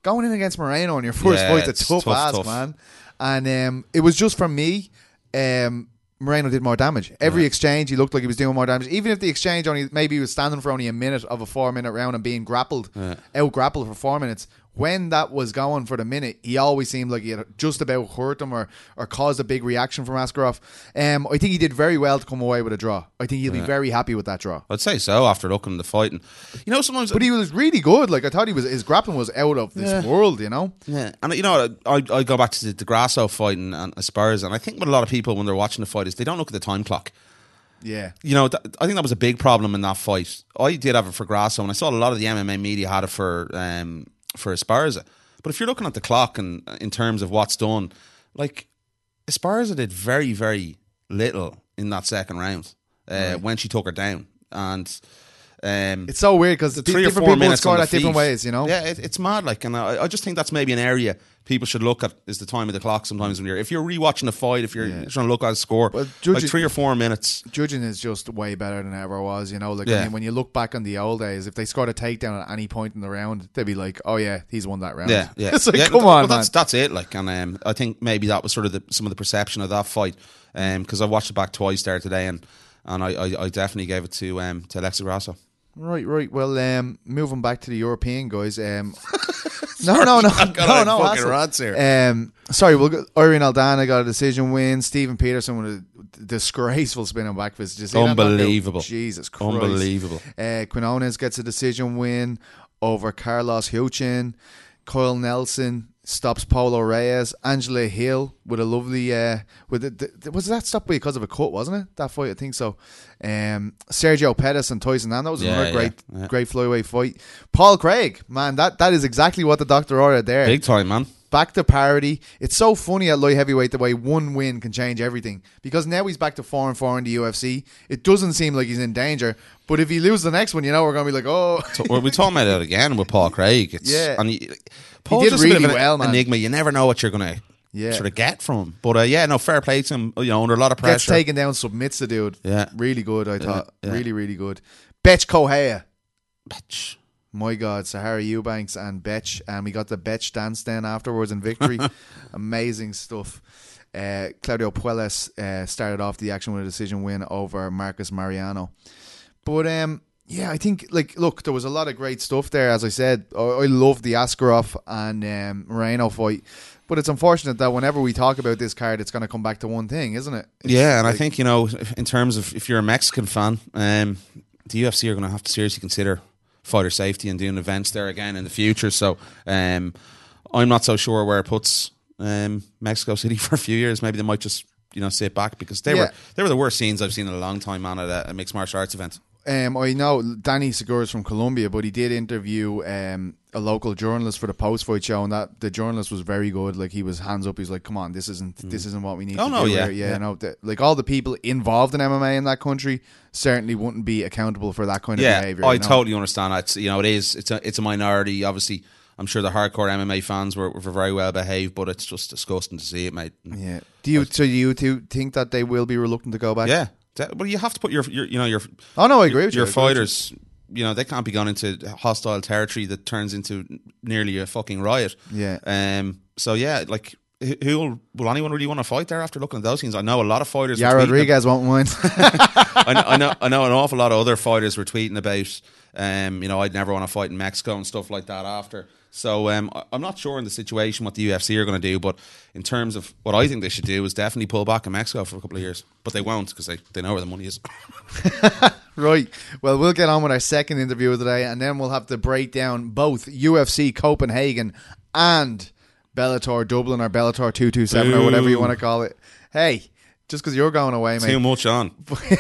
going in against Moreno in your first Yeah, fight's a it's tough, tough, ask, tough. man. And um, it was just for me. Um, Moreno did more damage. Every Yeah. exchange, he looked like he was doing more damage. Even if the exchange only, maybe he was standing for only a minute of a four minute round and being grappled, Yeah. out grappled for four minutes. When that was going for the minute, he always seemed like he had just about hurt him or, or caused a big reaction from Askarov. Um, I think he did very well to come away with a draw. I think he'll be very happy with that draw. I'd say so after looking at the fight. And, you know, sometimes... But he was really good. Like I thought he was, his grappling was out of this Yeah. world, you know? Yeah, and you know, I, I go back to the, the Grasso fight and, and Esparza, and I think what a lot of people, when they're watching the fight, is they don't look at the time clock. Yeah. You know, th- I think that was a big problem in that fight. I did have it for Grasso, and I saw a lot of the M M A media had it for um, for Esparza. But if you're looking at the clock and in terms of what's done, like Esparza did very, very little in that second round uh, Right. when she took her down, and um, It's so weird because three or different four people minutes score on the at different feet. ways, you know? Yeah, it, it's mad. Like, and I, I just think that's maybe an area people should look at is the time of the clock. Sometimes when you're, if you're rewatching a fight, if you're Yeah. trying to look at a score, Well, like judging- three or four minutes. Judging is just way better than it ever was, you know. Like Yeah. I mean, when you look back on the old days, if they scored a takedown at any point in the round, they'd be like, "Oh yeah, he's won that round." Yeah, yeah. it's like, yeah, come th- on, well, man. that's that's it. Like, and um, I think maybe that was sort of the, some of the perception of that fight. Because I watched it back twice there today, and and I, I, I definitely gave it to um to Alexa Grasso. Right, right. Well, um, moving back to the European guys. Um, no, no, no, I've got no, a no. fucking hassle. rants here. Um, sorry, we'll go, Irene Aldana got a decision win. Stephen Peterson with a disgraceful spinning back fist. Did you see that knockout? Unbelievable. Jesus Christ. Unbelievable. Uh, Quinones gets a decision win over Carlos Huchin. Kyle Nelson stops Paulo Reyes. Angela Hill with a lovely uh, with the, the, was that stopped because of a cut, wasn't it? That fight, I think so. Um, Sergio Pettis and Tyson Nam, that was Yeah, another yeah, great yeah. great flyweight fight. Paul Craig, man, that, that is exactly what the doctor ordered there. Big time, man. Back to parity. It's so funny at light heavyweight the way one win can change everything. Because now he's back to four and four in the U F C. It doesn't seem like he's in danger. But if he loses the next one, you know we're going to be like, oh. So we're talking about it again with Paul Craig. It's, Yeah. and he, Paul's did just a bit really of an well, man. enigma. You never know what you're going to Yeah. sort of get from him. But uh, yeah, no, fair play to him. You know, under a lot of Gets pressure. taken down, submits the dude. Yeah. Really good, I thought. yeah. Really, really good. Betch Kohea. Bitch. My God, Sahara Eubanks and Betch. And we got the Betch dance then afterwards in victory. Amazing stuff. Uh, Claudio Puelles uh, started off the action with a decision win over Marcus Mariano. But um, yeah, I think, like, look, there was a lot of great stuff there. As I said, I, I love the Askarov and um, Moreno fight. But it's unfortunate that whenever we talk about this card, it's going to come back to one thing, isn't it? It's Yeah, and I like- think, you know, in terms of if you're a Mexican fan, um, the U F C are going to have to seriously consider fighter safety and doing events there again in the future. So um, I'm not so sure where it puts um, Mexico City for a few years. Maybe they might just, you know, sit back because they Yeah. were they were the worst scenes I've seen in a long time, man, at a, a mixed martial arts event. Um, I know Danny Segura is from Colombia, but he did interview um, a local journalist for the post-fight show, and that the journalist was very good. Like, he was hands up. He's like, "Come on, this isn't this isn't what we need Oh, to no, do yeah, here." Yeah, yeah. no, the, like all the people involved in M M A in that country certainly wouldn't be accountable for that kind of Yeah, behavior. I you know? totally understand that. It's, you know, it is. It's a it's a minority. Obviously, I'm sure the hardcore M M A fans were, were very well behaved, but it's just disgusting to see it, mate. Yeah. Do you so you two think that they will be reluctant to go back? Yeah. That- Well, you have to put your, your you know, your Oh no, I agree with you. your I agree with you. fighters. You know, they can't be going into hostile territory that turns into nearly a fucking riot. Yeah. Um. So yeah, like, who who will, will anyone really want to fight there after looking at those things? I know a lot of fighters. Yeah, were tweeting- Rodriguez won't mind. I know, I know, I know an awful lot of other fighters were tweeting about, um, you know, I'd never want to fight in Mexico and stuff like that after. So um, I- I'm not sure in the situation what the U F C are going to do, but in terms of what I think they should do is definitely pull back in Mexico for a couple of years. But they won't because they, they know where the money is. Right. Well, we'll get on with our second interview of the day, and then we'll have to break down both U F C Copenhagen and Bellator Dublin or Bellator two twenty-seven or whatever you want to call it. Hey, just because you're going away, mate. Too much on.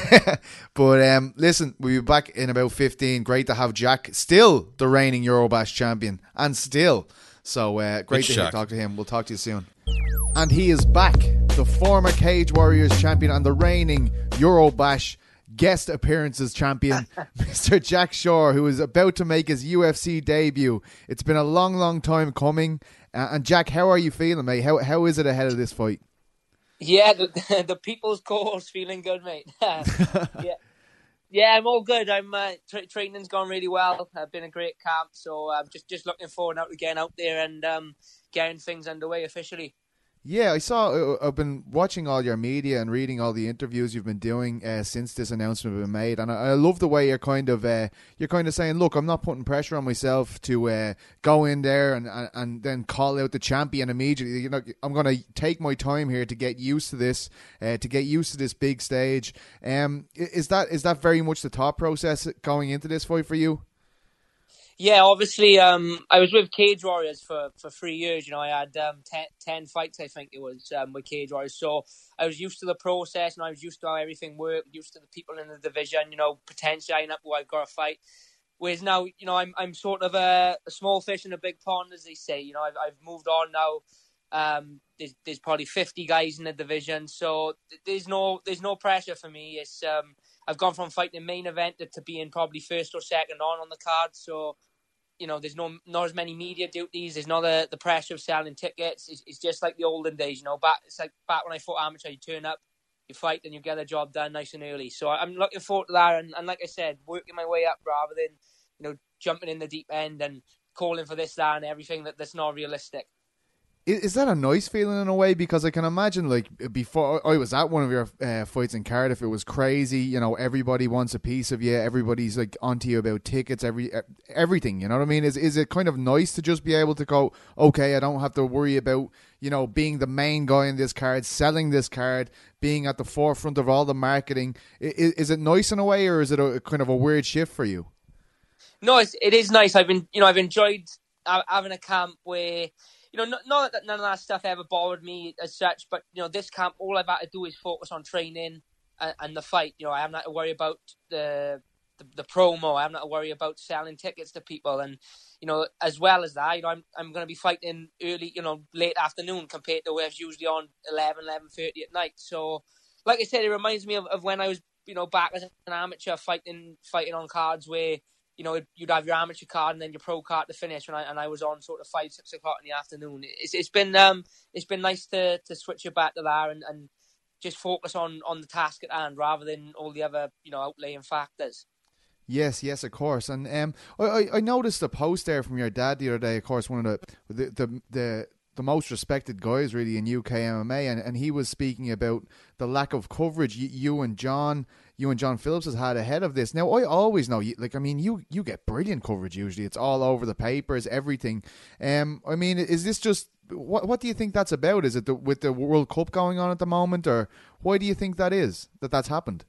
But um, listen, we'll be back in about fifteen. Great to have Jack, still the reigning Eurobash champion, and still. So uh, great Good to hear- Jack. talk to him. We'll talk to you soon. And he is back, the former Cage Warriors champion and the reigning Eurobash guest appearances champion, Mister Jack Shore, who is about to make his U F C debut. It's been a long, long time coming. Uh, and Jack, how are you feeling, mate? How How is it ahead of this fight? Yeah, the, the people's cause feeling good, mate. yeah, Yeah, I'm all good. I'm uh, tra- training's gone really well. I've been a great camp, so I'm just just looking forward now to getting out there and um, getting things underway officially. Yeah, I saw. uh, I've been watching all your media and reading all the interviews you've been doing uh, since this announcement has been made, and I, I love the way you're kind of uh, you're kind of saying, "Look, I'm not putting pressure on myself to uh, go in there and, and and then call out the champion immediately. You know, I'm going to take my time here to get used to this, uh, to get used to this big stage." Um, i- is that is that very much the thought process going into this fight for you? Yeah, obviously, um, I was with Cage Warriors for, for three years. You know, I had um, ten, ten fights, I think it was, um, with Cage Warriors. So I was used to the process, and I was used to how everything worked, used to the people in the division, you know, potentially eyeing up who I've got to fight. Whereas now, you know, I'm I'm sort of a, a small fish in a big pond, as they say. You know, I've I've moved on now. Um, there's there's probably fifty guys in the division, so there's no there's no pressure for me. It's um, I've gone from fighting main event to, to being probably first or second on on the card. So, you know, there's no not as many media duties. There's not the, the pressure of selling tickets. It's, it's just like the olden days, you know. Back it's like back when I fought amateur. You turn up, you fight, and you get the job done nice and early. So I'm looking forward to that, and, and like I said, working my way up rather than, you know, jumping in the deep end and calling for this, that, and everything that, that's not realistic. Is, is that a nice feeling in a way? Because I can imagine, like, before I was at one of your uh, fights in Cardiff, it was crazy. You know, everybody wants a piece of you. Everybody's like onto you about tickets, every everything. You know what I mean? Is is it kind of nice to just be able to go, okay, I don't have to worry about, you know, being the main guy in this card, selling this card, being at the forefront of all the marketing. Is, is it nice in a way, or is it a kind of a weird shift for you? No, it's, it is nice. I've been, you know, I've enjoyed having a camp where, you know, not, not that none of that stuff ever bothered me as such, but, you know, this camp, all I've had to do is focus on training and, and the fight. You know, I haven't had to worry about the, the the promo. I haven't had to worry about selling tickets to people. And, you know, as well as that, you know, I'm I'm going to be fighting early, you know, late afternoon compared to where it's usually on eleven, eleven thirty at night. So, like I said, it reminds me of, of when I was, you know, back as an amateur fighting fighting on cards where, you know, you'd have your amateur card and then your pro card to finish, and I and I was on sort of five, six o'clock in the afternoon. It's it's been um it's been nice to, to switch it back to that and, and just focus on, on the task at hand rather than all the other, you know, outlaying factors. Yes, yes, of course. And um, I, I noticed a post there from your dad the other day. Of course, one of the the the, the the most respected guys really in U K M M A, and, and he was speaking about the lack of coverage you, you and John, you and John Phillips has had ahead of this. Now, I always know, like, I mean, you you get brilliant coverage usually. It's all over the papers, everything. Um, I mean, is this just what? What do you think that's about? Is it the, with the World Cup going on at the moment, or why do you think that is that that's happened?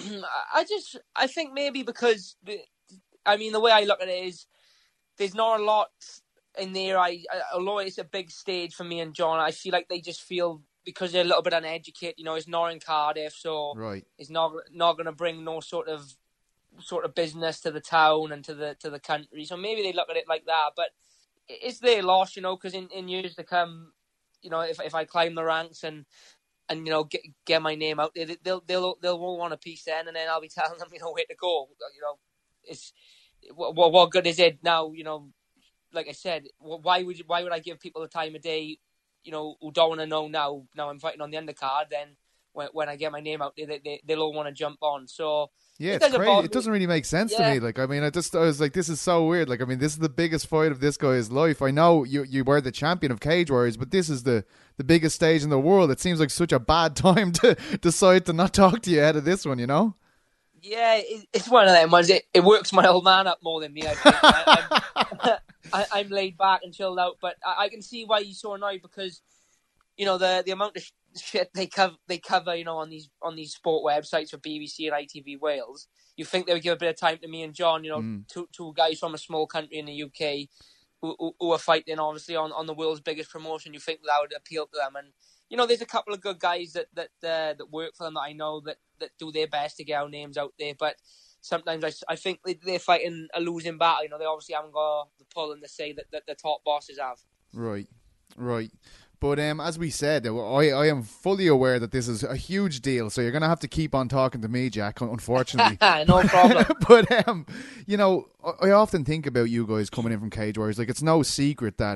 I just I think maybe because the, I mean the way I look at it is there's not a lot in there. I, I although it's a big stage for me and John, I feel like they just feel because they're a little bit uneducated. You know, it's not in Cardiff, so right. It's not not going to bring no sort of sort of business to the town and to the to the country. So maybe they look at it like that. But it's their loss, you know, because in, in years to come, you know, if if I climb the ranks and and you know get get my name out there, they'll they'll they'll all want a piece then, and then I'll be telling them, you know, where to go. You know, it's what what good is it now? You know. Like I said, why would why would I give people the time of day, you know, who don't want to know now? Now I'm fighting on the undercard. Then when when I get my name out there, they, they they'll all want to jump on. So yeah, it it's crazy. bother It doesn't really make sense yeah. to me. Like, I mean, I just I was like, this is so weird. Like, I mean, this is the biggest fight of this guy's life. I know you you were the champion of Cage Warriors, but this is the the biggest stage in the world. It seems like such a bad time to decide to not talk to you ahead of this one. You know. Yeah, it's one of them ones. It, it works my old man up more than me, I think. I, I'm, I, I'm laid back and chilled out, but I, I can see why he's so annoyed because, you know, the the amount of sh- shit they cover, they cover, you know, on these on these sport websites for B B C and I T V Wales. You think they would give a bit of time to me and John, you know, mm. two two guys from a small country in the U K who, who, who are fighting, obviously, on, on the world's biggest promotion. You think that would appeal to them. And, you know, there's a couple of good guys that that uh, that work for them that I know that, that do their best to get our names out there. But sometimes I, I think they're fighting a losing battle. You know, they obviously haven't got the pull and the say that, that the top bosses have. Right, right. But um, as we said, I, I am fully aware that this is a huge deal, so you're going to have to keep on talking to me, Jack, unfortunately. No problem. But, um, you know, I often think about you guys coming in from Cage Warriors. Like, it's no secret that,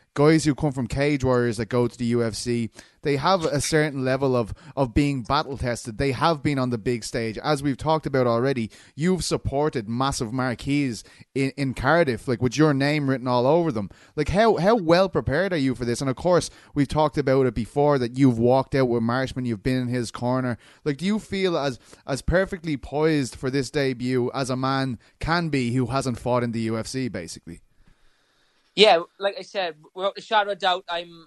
guys who come from Cage Warriors that go to the U F C, they have a certain level of, of being battle tested. They have been on the big stage. As we've talked about already, you've supported massive marquees in, in Cardiff, like with your name written all over them. Like how, how well prepared are you for this? And of course, we've talked about it before that you've walked out with Marshman, you've been in his corner. Like, do you feel as, as perfectly poised for this debut as a man can be who hasn't fought in the U F C, basically? Yeah, like I said, without a shadow of doubt, I'm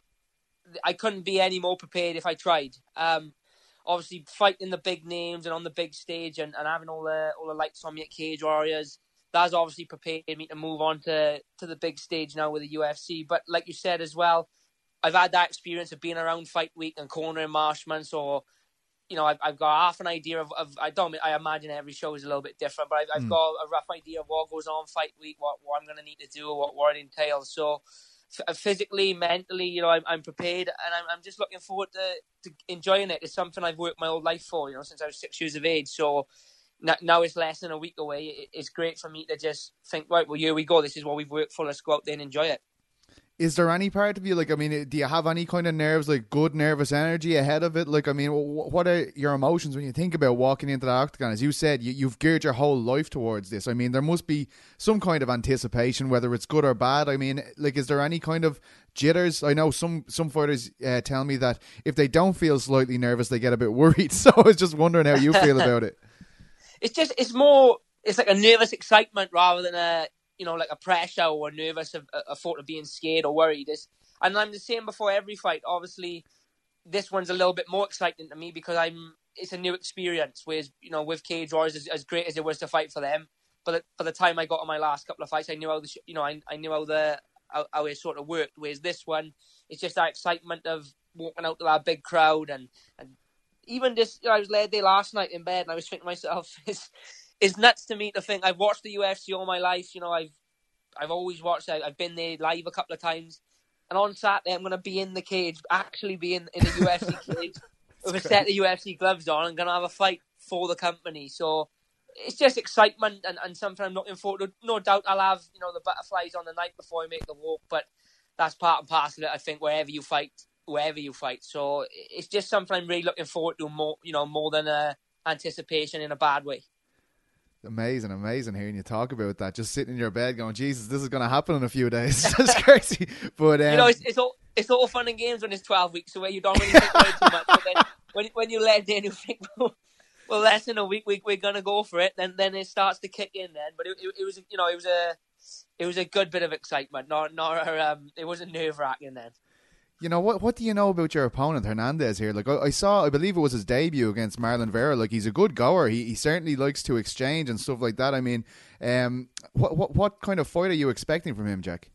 I couldn't be any more prepared if I tried. Um, obviously, fighting the big names and on the big stage and, and having all the all the lights on me at Cage Warriors, that's obviously prepared me to move on to, to the big stage now with the U F C. But like you said as well, I've had that experience of being around fight week and cornering Marshman, so you know I've, I've got half an idea of, of I don't I imagine every show is a little bit different, but I've, I've mm. got a rough idea of what goes on fight week, what, what I'm going to need to do, what what it entails. So physically, mentally, you know, I'm, I'm prepared, and I'm, I'm just looking forward to, to enjoying it. It's something I've worked my whole life for, you know, since I was six years of age. So now it's less than a week away. It's great for me to just think, right, well, here we go. This is what we've worked for. Let's go out there and enjoy it. Is there any part of you, like, I mean, do you have any kind of nerves, like good nervous energy ahead of it? Like, I mean, what are your emotions when you think about walking into the octagon? As you said, you, you've geared your whole life towards this. I mean, there must be some kind of anticipation, whether it's good or bad. I mean, like, is there any kind of jitters? I know some, some fighters uh, tell me that if they don't feel slightly nervous, they get a bit worried. So I was just wondering how you feel about it. It's just, it's more, it's like a nervous excitement rather than a, you know, like a pressure or nervous of a thought of being scared or worried. It's, and I'm the same before every fight. Obviously, this one's a little bit more exciting to me because I'm. It's a new experience. Whereas, you know, with Cage Warriors, as, as great as it was to fight for them, but by the time I got on my last couple of fights, I knew how the, you know, I, I knew how the how, how it sort of worked. Whereas this one, it's just that excitement of walking out to that big crowd and and even this. You know, I was laid there last night in bed and I was thinking to myself, it's. It's nuts to me to think I've watched the U F C all my life. You know, I've I've always watched. I've been there live a couple of times, and on Saturday I'm going to be in the cage, actually be in, in a U F C cage with a set of U F C gloves on, and going to have a fight for the company. So it's just excitement and, and something I'm looking forward to. No doubt I'll have, you know, the butterflies on the night before I make the walk, but that's part and parcel of it. I think wherever you fight, wherever you fight. So it's just something I'm really looking forward to more, you know, more than a anticipation in a bad way. Amazing, amazing hearing you talk about that. Just sitting in your bed going, Jesus, this is going to happen in a few days. It's crazy. But um, you know, it's, it's all it's all fun and games when it's twelve weeks away. You don't really think about it too much. But then when when you let in, you think, well, well, less than a week, we, we're going to go for it. Then then it starts to kick in. Then, but it, it, it was, you know, it was a it was a good bit of excitement. Not not a, um, it wasn't nerve wracking then. You know, what What do you know about your opponent, Hernandez, here? Like, I, I saw, I believe it was his debut against Marlon Vera. Like, he's a good goer. He he certainly likes to exchange and stuff like that. I mean, um, what what what kind of fight are you expecting from him, Jack?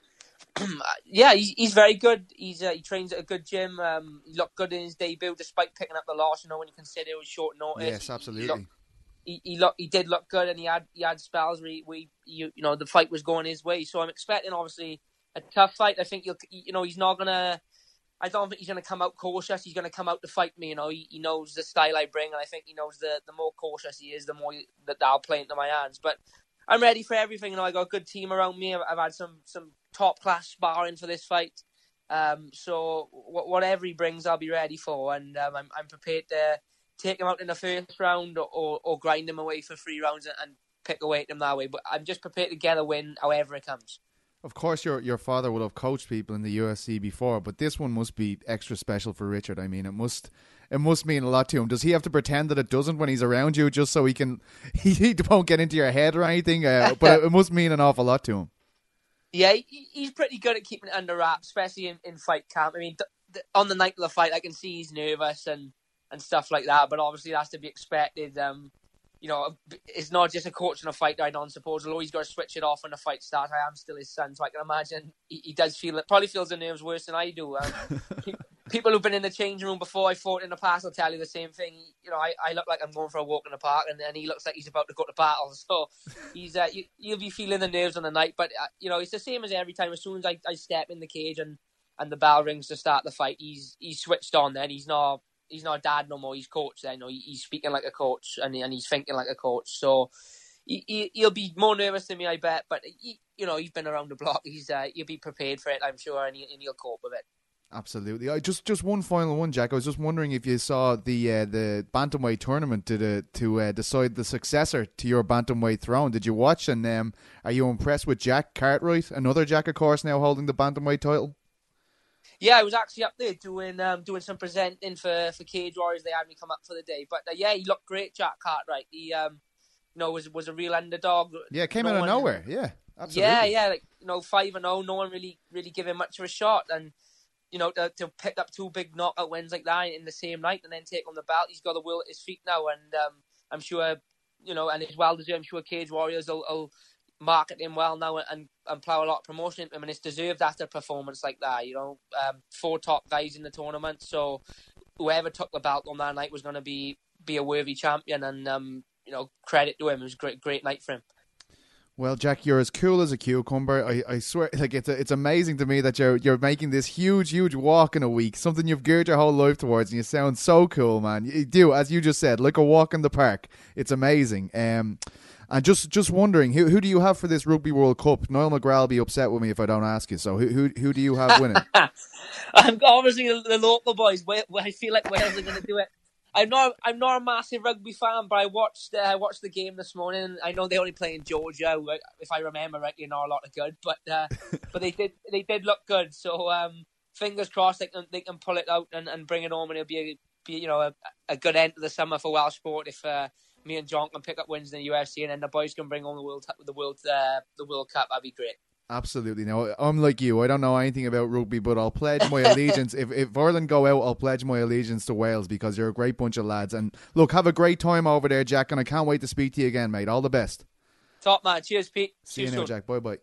Yeah, he's, he's very good. He's uh, he trains at a good gym. Um, he looked good in his debut, despite picking up the loss. You know, when you consider it was short notice. Yes, absolutely. He, he, looked, he, he, looked, he did look good, and he had he had spells where, he, where he, you, you know, the fight was going his way. So I'm expecting, obviously, a tough fight. I think you'll, you know, he's not gonna. I don't think he's going to come out cautious. He's going to come out to fight me. You know, he, he knows the style I bring, and I think he knows the the more cautious he is, the more he, that I'll play into my hands. But I'm ready for everything. You know, I got a good team around me. I've, I've had some some top class sparring for this fight. Um, so w- whatever he brings, I'll be ready for, and um, I'm I'm prepared to take him out in the first round or or, or grind him away for three rounds and, and pick away at him that way. But I'm just prepared to get a win, however it comes. Of course, your your father will have coached people in the U F C before, but this one must be extra special for Richard. I mean, it must it must mean a lot to him. Does he have to pretend that it doesn't when he's around you, just so he can he, he won't get into your head or anything? Uh, but it must mean an awful lot to him. Yeah, he, he's pretty good at keeping it under wraps, especially in, in fight camp. I mean, th- th- on the night of the fight, I can see he's nervous and, and stuff like that, but obviously that's to be expected. Um, You know, it's not just a coach and a fight that I don't suppose. Although he's got to switch it off when the fight starts. I am still his son, so I can imagine he, he does feel it. Probably feels the nerves worse than I do. Um, people who've been in the changing room before I fought in the past will tell you the same thing. You know, I, I look like I'm going for a walk in the park, and then he looks like he's about to go to battle. So he's uh, you, you'll be feeling the nerves on the night. But uh, you know, it's the same as every time. As soon as I, I step in the cage and, and the bell rings to start the fight, he's he's switched on. Then he's not. He's not dad no more. He's coach then. You know, he's speaking like a coach and and he's thinking like a coach. So he, he, he'll be more nervous than me, I bet. But he, you know, he's been around the block. He's uh, he'll be prepared for it, I'm sure, and, he, and he'll cope with it. Absolutely. I just just one final one, Jack. I was just wondering if you saw the uh, the bantamweight tournament to the, to uh, decide the successor to your bantamweight throne. Did you watch? And um, are you impressed with Jack Cartwright, another Jack, of course, now holding the bantamweight title? Yeah, I was actually up there doing um, doing some presenting for, for Cage Warriors. They had me come up for the day, but uh, yeah, he looked great, Jack Cartwright. He um, you know was was a real underdog. Yeah, came no out of one, nowhere. Yeah, absolutely. Yeah, yeah, like you know, five and zero. No one really really gave him much of a shot, and you know to, to pick up two big knockout wins like that in the same night and then take on the belt, he's got the will at his feet now, and um, I'm sure you know, and it's well deserved. I'm sure Cage Warriors will. will market him well now and, and plough a lot of promotion into him, and it's deserved after a performance like that. You know, um, four top guys in the tournament, so whoever took the belt on that night was going to be be a worthy champion, and um, you know, credit to him. It was a great great night for him. Well, Jack, you're as cool as a cucumber. I, I swear, like it's a, it's amazing to me that you're you're making this huge, huge walk in a week, something you've geared your whole life towards, and you sound so cool, man. You do, as you just said, like a walk in the park. It's amazing. Um, and just just wondering, who who do you have for this Rugby World Cup? Niall McGrath will be upset with me if I don't ask you. So who who, who do you have winning? I'm obviously the, the local boys. I feel like Wales are going to do it. I'm not. I'm not a massive rugby fan, but I watched. Uh, I watched the game this morning. I know they only play in Georgia, if I remember right. You know, a lot of good, but uh, but they did. They did look good. So um, fingers crossed they can they can pull it out and, and bring it home, and it'll be, a, be you know a, a good end to the summer for Welsh sport if uh, me and John can pick up wins in the U F C, and then the boys can bring home the world the world uh, the World Cup. That'd be great. Absolutely. No, I'm like you. I don't know anything about rugby, but I'll pledge my allegiance. if if Ireland go out, I'll pledge my allegiance to Wales because you're a great bunch of lads. And look, have a great time over there, Jack, and I can't wait to speak to you again, mate. All the best. Top man. Cheers, Pete. See, See you, you now, Jack. Bye-bye.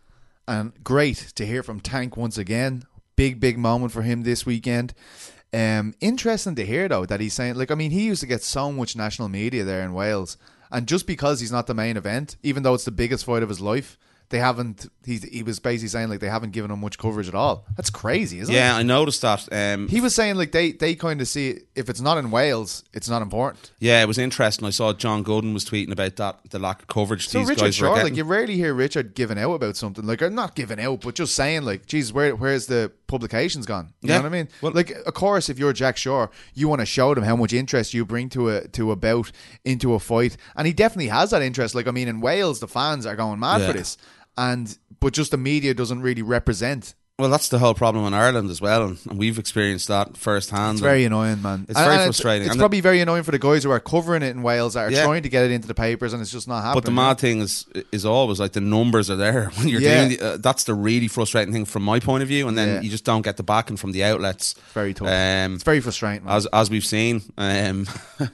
And great to hear from Tank once again. Big, big moment for him this weekend. Um, interesting to hear, though, that he's saying, like, I mean, he used to get so much national media there in Wales. And just because he's not the main event, even though it's the biggest fight of his life, they haven't. He he was basically saying like they haven't given him much coverage at all. That's crazy, isn't yeah, it? Yeah, I noticed that. Um, he was saying like they, they kind of see if it's not in Wales, it's not important. Yeah, it was interesting. I saw John Gooden was tweeting about that, the lack of coverage. So these Richard guys Shaw, were like you rarely hear Richard giving out about something, like or not giving out, but just saying like, "Geez, where where's the publications gone?" You yeah. know what I mean? Well, like, of course, if you're Jack Shaw, you want to show them how much interest you bring to a to a bout, into a fight, and he definitely has that interest. Like, I mean, in Wales, the fans are going mad yeah. for this. And but just the media doesn't really represent. Well, that's the whole problem in Ireland as well, and, and we've experienced that firsthand. It's very annoying, man. It's and, very and frustrating. It's, it's and probably very annoying for the guys who are covering it in Wales that are yeah. trying to get it into the papers, and it's just not happening. But the mad thing is, is always like the numbers are there when you're yeah. doing. The, uh, that's the really frustrating thing from my point of view, and then yeah. you just don't get the backing from the outlets. It's very tough. Um, it's very frustrating, man. as as we've seen. Um,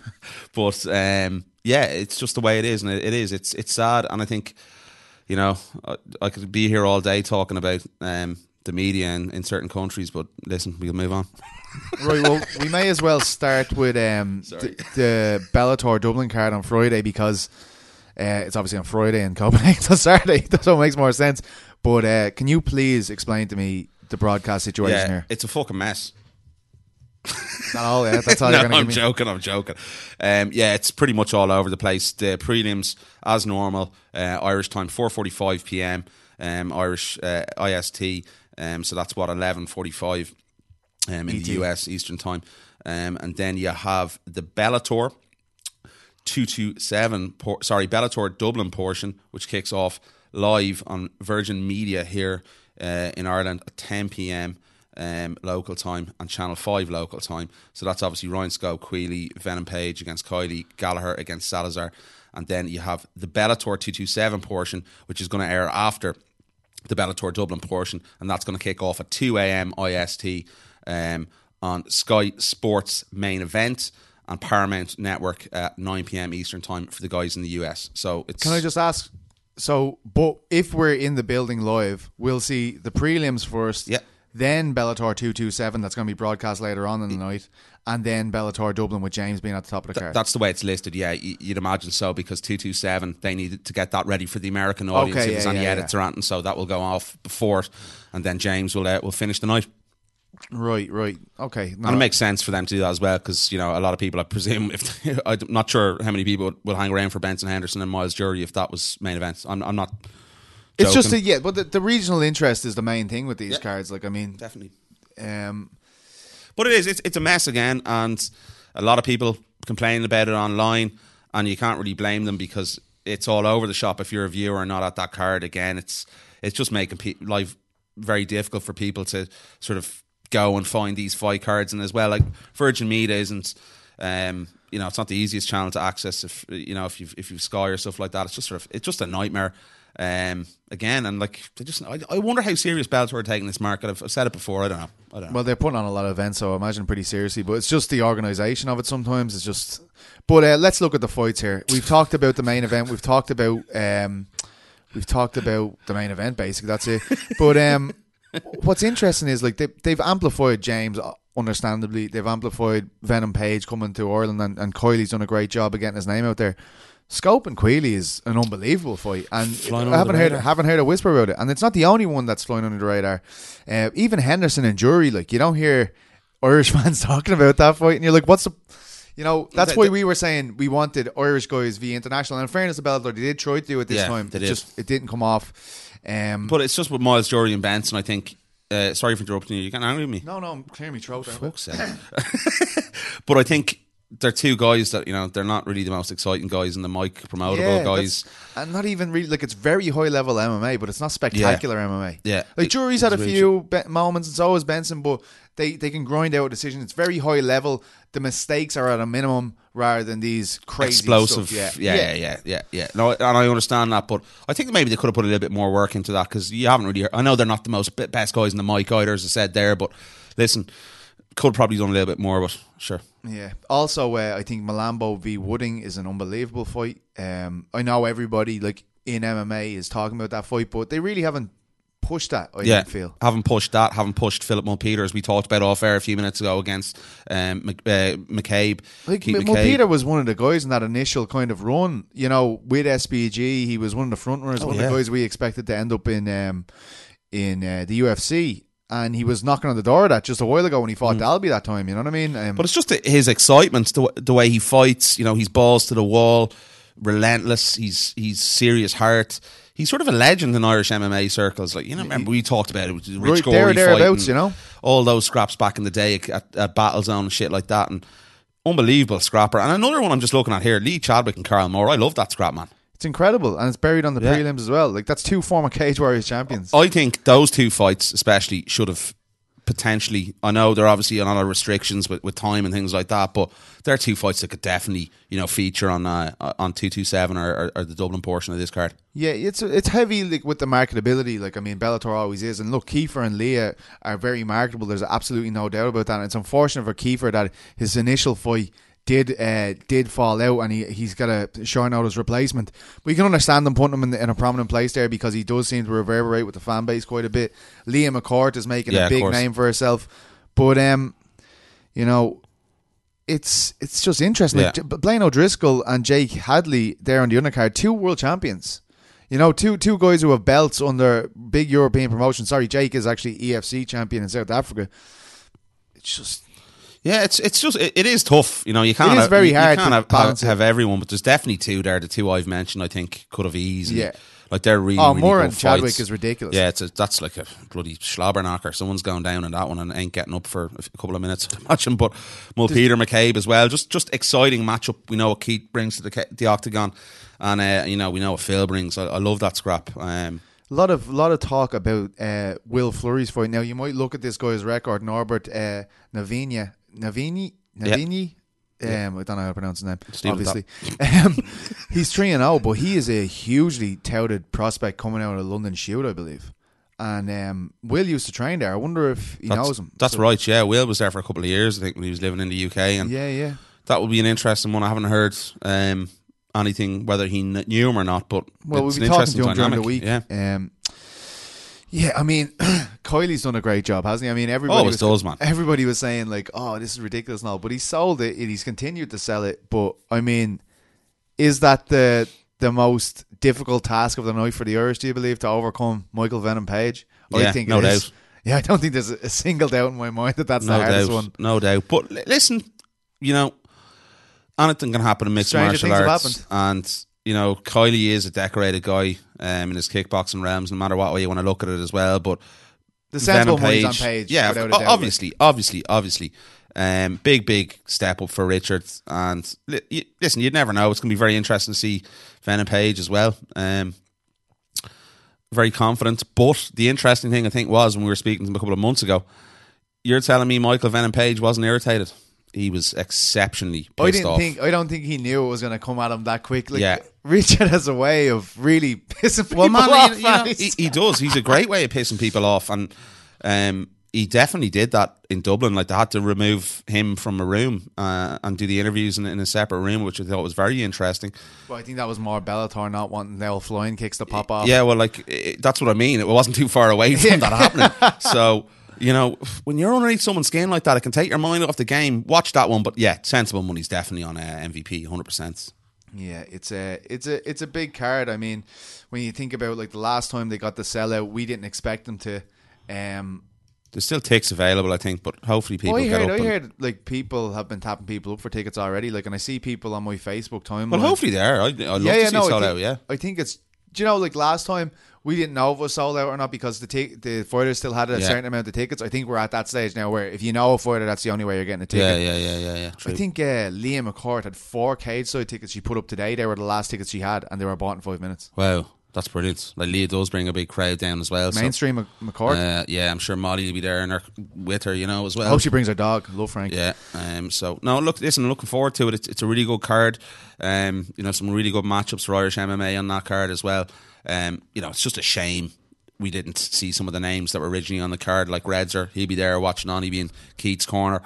but um, yeah, it's just the way it is, and it, it is. It's it's sad, and I think. You know, I, I could be here all day talking about um, the media in, in certain countries, but listen, we'll move on. Right, well, we may as well start with um, the, the Bellator Dublin card on Friday because uh, it's obviously on Friday and Copenhagen's on Saturday. That's what makes more sense. But uh, can you please explain to me the broadcast situation yeah, here? It's a fucking mess. Not all, yeah. That's all no, you're going to I'm give me. joking, I'm joking. Um, yeah, it's pretty much all over the place. The prelims, as normal, uh, Irish time, four forty-five p.m, um, Irish uh, I S T, um, so that's what, eleven forty-five um, in E T. The U S, Eastern time. Um, and then you have the Bellator two twenty-seven, por- sorry, Bellator Dublin portion, which kicks off live on Virgin Media here uh, in Ireland at ten p.m. Um, local time and Channel five local time. So that's obviously Ryan Scope, Queally, Venom Page against Kiley, Gallagher against Salazar. And then you have the Bellator two twenty-seven portion, which is going to air after the Bellator Dublin portion, and that's going to kick off at two a.m. I S T um, on Sky Sports main event and Paramount Network at nine p.m. Eastern time for the guys in the U S. So it's Can I just ask, so but if we're in the building live, we'll see the prelims first. Yeah. Then Bellator two twenty-seven, that's going to be broadcast later on in the night. And then Bellator Dublin with James being at the top of the Th- card. That's the way it's listed, yeah. You'd imagine so because two twenty-seven, they needed to get that ready for the American audience Okay, if yeah, there's any yeah, edits yeah. or anything, so that will go off before it. And then James will uh, will finish the night. Right, right. Okay. No. And it makes sense for them to do that as well, because, you know, a lot of people, I presume, if I'm not sure how many people will hang around for Benson Henderson and Miles Jury if that was main event. I'm, I'm not. It's joking. just a, yeah, but the, the regional interest is the main thing with these Yeah. cards. Like, I mean, Definitely. um, But it is. It's, it's a mess again, and a lot of people complain about it online, and you can't really blame them because it's all over the shop. If you're a viewer and not at that card, again, it's it's just making pe- life very difficult for people to sort of go and find these fight cards. And as well, like Virgin Media isn't, um, you know, it's not the easiest channel to access. If you know, if you've if you've Sky or stuff like that, it's just sort of it's just a nightmare. Um, again, and like they just, I, I wonder how serious Bellator are taking this market. I've, I've said it before. I don't know. I don't know. well, they're putting on a lot of events, so I imagine pretty seriously. But it's just the organisation of it. Sometimes it's just. But uh, let's look at the fights here. We've talked about the main event. We've talked about. Um, we've talked about the main event. Basically, that's it. But um, what's interesting is like they they've amplified James. Understandably, they've amplified Venom Page coming to Ireland, and, and Kylie's done a great job of getting his name out there. Scope and Queally is an unbelievable fight, and Flying I haven't under the heard radar. haven't heard a whisper about it. And it's not the only one that's flying under the radar. Uh, even Henderson and Jury, like you don't hear Irish fans talking about that fight, and you're like, "What's the?" You know, that's The- why the- we were saying we wanted Irish guys via international. And in fairness to Bellator, they did try to do it this Yeah, time. they It did. just it didn't come off. Um, But it's just with Miles Jury and Benson, I think. Uh, sorry for interrupting you. You can't angry with me. no, no, I'm clearing my throat. Fuck's sake. But I think they're two guys that, you know, they're not really the most exciting guys in the mic promotable Yeah, guys. that's- and not even really like it's very high level M M A, but it's not spectacular M M A. Yeah. like Jury's had a It's really few be- moments, and so has Benson, but they they can grind out a decision. It's very high level. The mistakes are at a minimum rather than these crazy Explosive. stuff. Yeah, yeah, yeah, yeah, yeah. No, and I understand that, but I think maybe they could have put a little bit more work into that, because you haven't really heard, I know they're not the most be- best guys in the mic either, as I said there, but listen, could have probably done a little bit more, but sure. Yeah. Also, uh, I think Malambo v Wooding is an unbelievable fight. Um, I know everybody like in M M A is talking about that fight, but they really haven't pushed that. I Yeah, don't feel. haven't pushed that. Haven't pushed Philip Mulpeter, as we talked about off air a few minutes ago against um, Mc, uh, McCabe. Like Keith M- McCabe. Mulpeter was one of the guys in that initial kind of run. You know, with S B G, he was one of the front runners. Oh, one yeah. of the guys we expected to end up in um, in uh, the U F C. And he was knocking on the door of that just a while ago when he fought Dalby that time. You know what I mean? Um, But it's just the- his excitement, the, the way he fights. You know, he's balls to the wall, relentless. He's he's serious heart. He's sort of a legend in Irish M M A circles. Like, you know, remember we talked about it with Rich Right Gorey there, thereabouts, fighting, you know? all those scraps back in the day at, at Battlezone and shit like that, and unbelievable scrapper. And another one I'm just looking at here, Lee Chadwick and Carl Moore. I love that scrap, man. it's incredible, and it's buried on the Yeah. prelims as well. Like that's two former Cage Warriors champions. I think those two fights especially should have potentially, I know they're obviously on a lot of restrictions with, with time and things like that, but they're two fights that could definitely, you know, feature on uh, on two twenty-seven or, or, or the Dublin portion of this card. Yeah, it's it's heavy like, with the marketability. Like I mean, Bellator always is, and look, Kiefer and Leah are very marketable. There's absolutely no doubt about that. And it's unfortunate for Kiefer that his initial fight did uh, did fall out, and he he's got to shine out his replacement. But you can understand them putting him in, the, in a prominent place there, because he does seem to reverberate with the fan base quite a bit. Leah McCourt is making Yeah, a of big course. name for herself, but um, you know. It's it's just interesting. Like, Yeah. J- Blaine O'Driscoll and Jake Hadley there on the undercard, two world champions. You know, two two guys who have belts under big European promotions. Sorry, Jake is actually E F C champion in South Africa. It's just Yeah, it's it's just it, it is tough. You know, you can't. It is have, very you, hard You can't to have, balance have, it. have everyone, but there's definitely two there. The two I've mentioned, I think, could have easily. Yeah. Like they're really. oh, really Moore good and Chadwick fights. is ridiculous. Yeah, it's a, that's like a bloody schlabberknocker. Someone's going down in that one and ain't getting up for a couple of minutes to watch him. But Mulpeter McCabe as well. Just just exciting matchup. We know what Keith brings to the ca- the octagon, and uh, you know we know what Phil brings. I, I love that scrap. Um, A lot of lot of talk about uh, Will Fleury's fight. Now you might look at this guy's record, Norbert uh, Navinia, Navini, Navini. Um, I don't know how to pronounce his name. Steal obviously, um, he's three and zero, but he is a hugely touted prospect coming out of London Shoot, I believe. And um, Will used to train there. I wonder if he that's, knows him. That's So- right. Yeah, Will was there for a couple of years. I think when he was living in the U K, and Yeah, yeah. that would be an interesting one. I haven't heard um, anything whether he kn- knew him or not, but Well, it's we'll an be talking to interesting him during the dynamic. week. Yeah. Um, yeah, I mean, Kylie's done a great job, hasn't he? I mean, everybody Always was, does, man. Everybody was saying like, "Oh, this is ridiculous," and all, but he sold it. He's continued to sell it. But I mean, is that the the most difficult task of the night for the Irish? Do you believe to overcome Michael Venom Page? I Yeah, think no it is. doubt. Yeah, I don't think there's a, a single doubt in my mind that that's No the hardest doubt, one. no doubt. But li- listen, you know, anything can happen in mixed Stranger martial things have arts, and you know, Kylie is a decorated guy um, in his kickboxing realms, no matter what way you want to look at it as well. But The sensible Venom money's on Page, yeah, without a o- doubt. obviously, obviously, obviously. Um, big, big step up for Richard. And li- y- listen, you'd never know. It's going to be very interesting to see Venom Page as well. Um, very confident. But the interesting thing, I think, was when we were speaking to him a couple of months ago, you're telling me Michael Venom Page wasn't irritated. He was exceptionally pissed I didn't off. think. I don't think he knew it was going to come at him that quick. Like, Yeah. Richard has a way of really pissing people Well, man, off. you- you know, man. he, he does. He's a great way of pissing people off, and um, he definitely did that in Dublin. Like, they had to remove him from a room uh, and do the interviews in, in a separate room, which I thought was very interesting. Well, I think that was more Bellator not wanting the old flying kicks to pop off. Yeah, well, like it, that's what I mean. It wasn't too far away from that happening. So, you know, when you're underneath someone's skin like that, it can take your mind off the game. Watch that one, but yeah, sensible money's definitely on uh, M V P, one hundred percent. Yeah, it's a it's a it's a big card. I mean, when you think about like the last time they got the sellout, we didn't expect them to. Um, There's still ticks available, I think, but hopefully people I get heard, up. I and- heard like people have been tapping people up for tickets already. Like, and I see people on my Facebook timeline. well, hopefully they are. I'd, I'd love yeah, to yeah, see no, it I sold think, out, yeah. I think it's. Do you know, like last time we didn't know if it was sold out or not because the t- the fighters still had a Yeah. certain amount of tickets. I think we're at that stage now where if you know a fighter, that's the only way you're getting a ticket. Yeah, yeah, yeah, yeah, yeah. True. I think uh, Leah McCourt had four cage side tickets she put up today. They were the last tickets she had, and they were bought in five minutes. Wow, that's brilliant. Like Leah does bring a big crowd down as well. so, Mainstream Mc- McCourt. uh, yeah, I'm sure Molly will be there and her, with her, you know, as I well. hope she brings her dog. Love Frank. Yeah. Um, so no, look, listen, I'm looking forward to it. It's, it's a really good card. Um, you know, some really good matchups for Irish M M A on that card as well. Um, you know, it's just a shame we didn't see some of the names that were originally on the card, like Redzer. He'd be there watching on. He'd be in Keith's corner.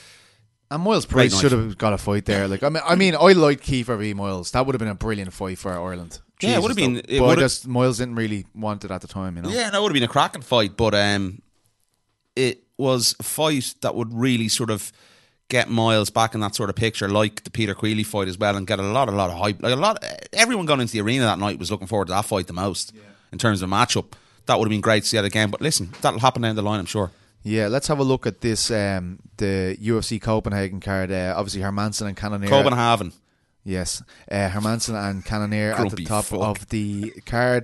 And Miles Great Price night. should have got a fight there. Like I mean, I mean, I liked Kiefer v Miles. That would have been a brilliant fight for Ireland. Yeah, it would have Jesus, been- though. it But I would've- just Miles didn't really want it at the time. You know. Yeah, no, it would have been a cracking fight, but um, it was a fight that would really sort of get Miles back in that sort of picture, like the Peter Queally fight as well, and get a lot, a lot of hype. Like a lot, everyone going into the arena that night was looking forward to that fight the most in terms of matchup. That would have been great to see that again. But listen, that'll happen down the line, I'm sure. Yeah, let's have a look at this. Um, the U F C Copenhagen card. Uh, obviously, Hermanson and Cannonier. Copenhagen. Yes, uh, Hermanson and Cannonier at the Grumpy top fuck. of the card.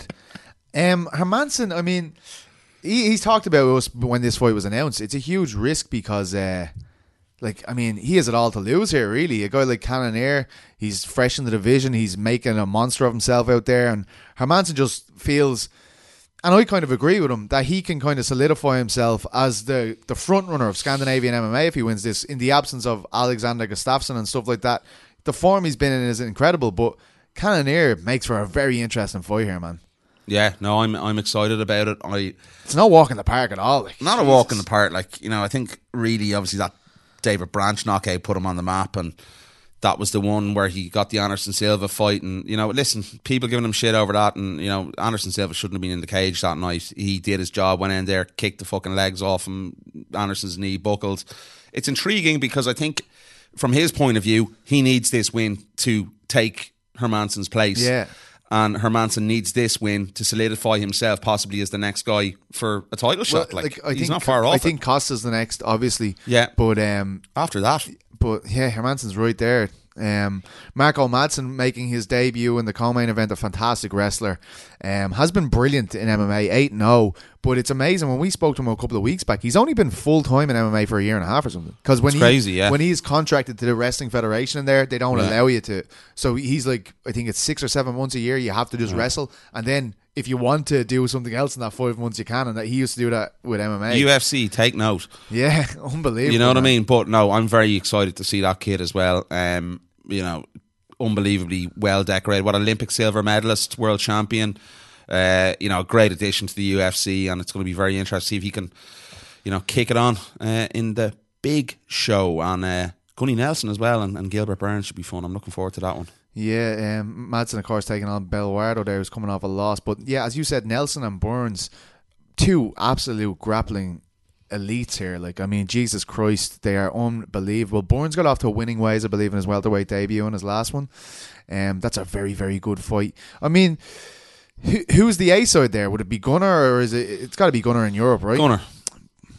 Um, Hermanson, I mean, he, he's talked about us when this fight was announced. It's a huge risk because, uh, like, I mean, he has it all to lose here, really. A guy like Cannonier, he's fresh in the division. He's making a monster of himself out there. And Hermanson just feels, and I kind of agree with him, that he can kind of solidify himself as the, the front runner of Scandinavian M M A if he wins this, in the absence of Alexander Gustafsson and stuff like that. The form he's been in is incredible, but Cannonier makes for a very interesting fight here, man. Yeah, no, I'm I'm excited about it. I It's no walk in the park at all. Like, not a Jesus. walk in the park. Like, you know, I think really, obviously, that David Branch knockout put him on the map, and that was the one where he got the Anderson Silva fight. And, you know, listen, people giving him shit over that, and, you know, Anderson Silva shouldn't have been in the cage that night. He did his job, went in there, kicked the fucking legs off him. Anderson's knee buckled. It's intriguing because I think, from his point of view, he needs this win to take Hermanson's place. Yeah. And Hermanson needs this win to solidify himself possibly as the next guy for a title shot. Well, Like, I he's think, not far off. I it. think Costa's the next, obviously. Yeah. But um, After that, but yeah, Hermanson's right there. Um, Marco Madsen making his debut in the co-main event, a fantastic wrestler, um, has been brilliant in M M A, eight and oh. But it's amazing, when we spoke to him a couple of weeks back, he's only been full-time in M M A for a year and a half or something. Because when, It's he, crazy, yeah. when he's contracted to the Wrestling Federation in there, they don't Yeah. allow you to. So he's like, I think it's six or seven months a year you have to just wrestle. And then if you want to do something else in that five months, you can. And that he used to do that with M M A. U F C, take note. Yeah, unbelievable. You know what I man. mean? But no, I'm very excited to see that kid as well. Um, you know, unbelievably well decorated. What Olympic silver medalist, world champion. Uh, you know, a great addition to the U F C, and it's going to be very interesting to see if he can, you know, kick it on uh, in the big show. And uh, Gunny Nelson as well, and, and Gilbert Burns should be fun. I'm looking forward to that one. Yeah, um, Madsen, of course, taking on Belwardo there, who's coming off a loss. But yeah, as you said, Nelson and Burns, two absolute grappling elites here. Like, I mean, Jesus Christ, they are unbelievable. Burns got off to winning ways, I believe, in his welterweight debut in his last one. Um, that's a very, very good fight. I mean, who, who's the A side there? Would it be Gunnar, or is it? It's got to be Gunnar in Europe, right? Gunnar.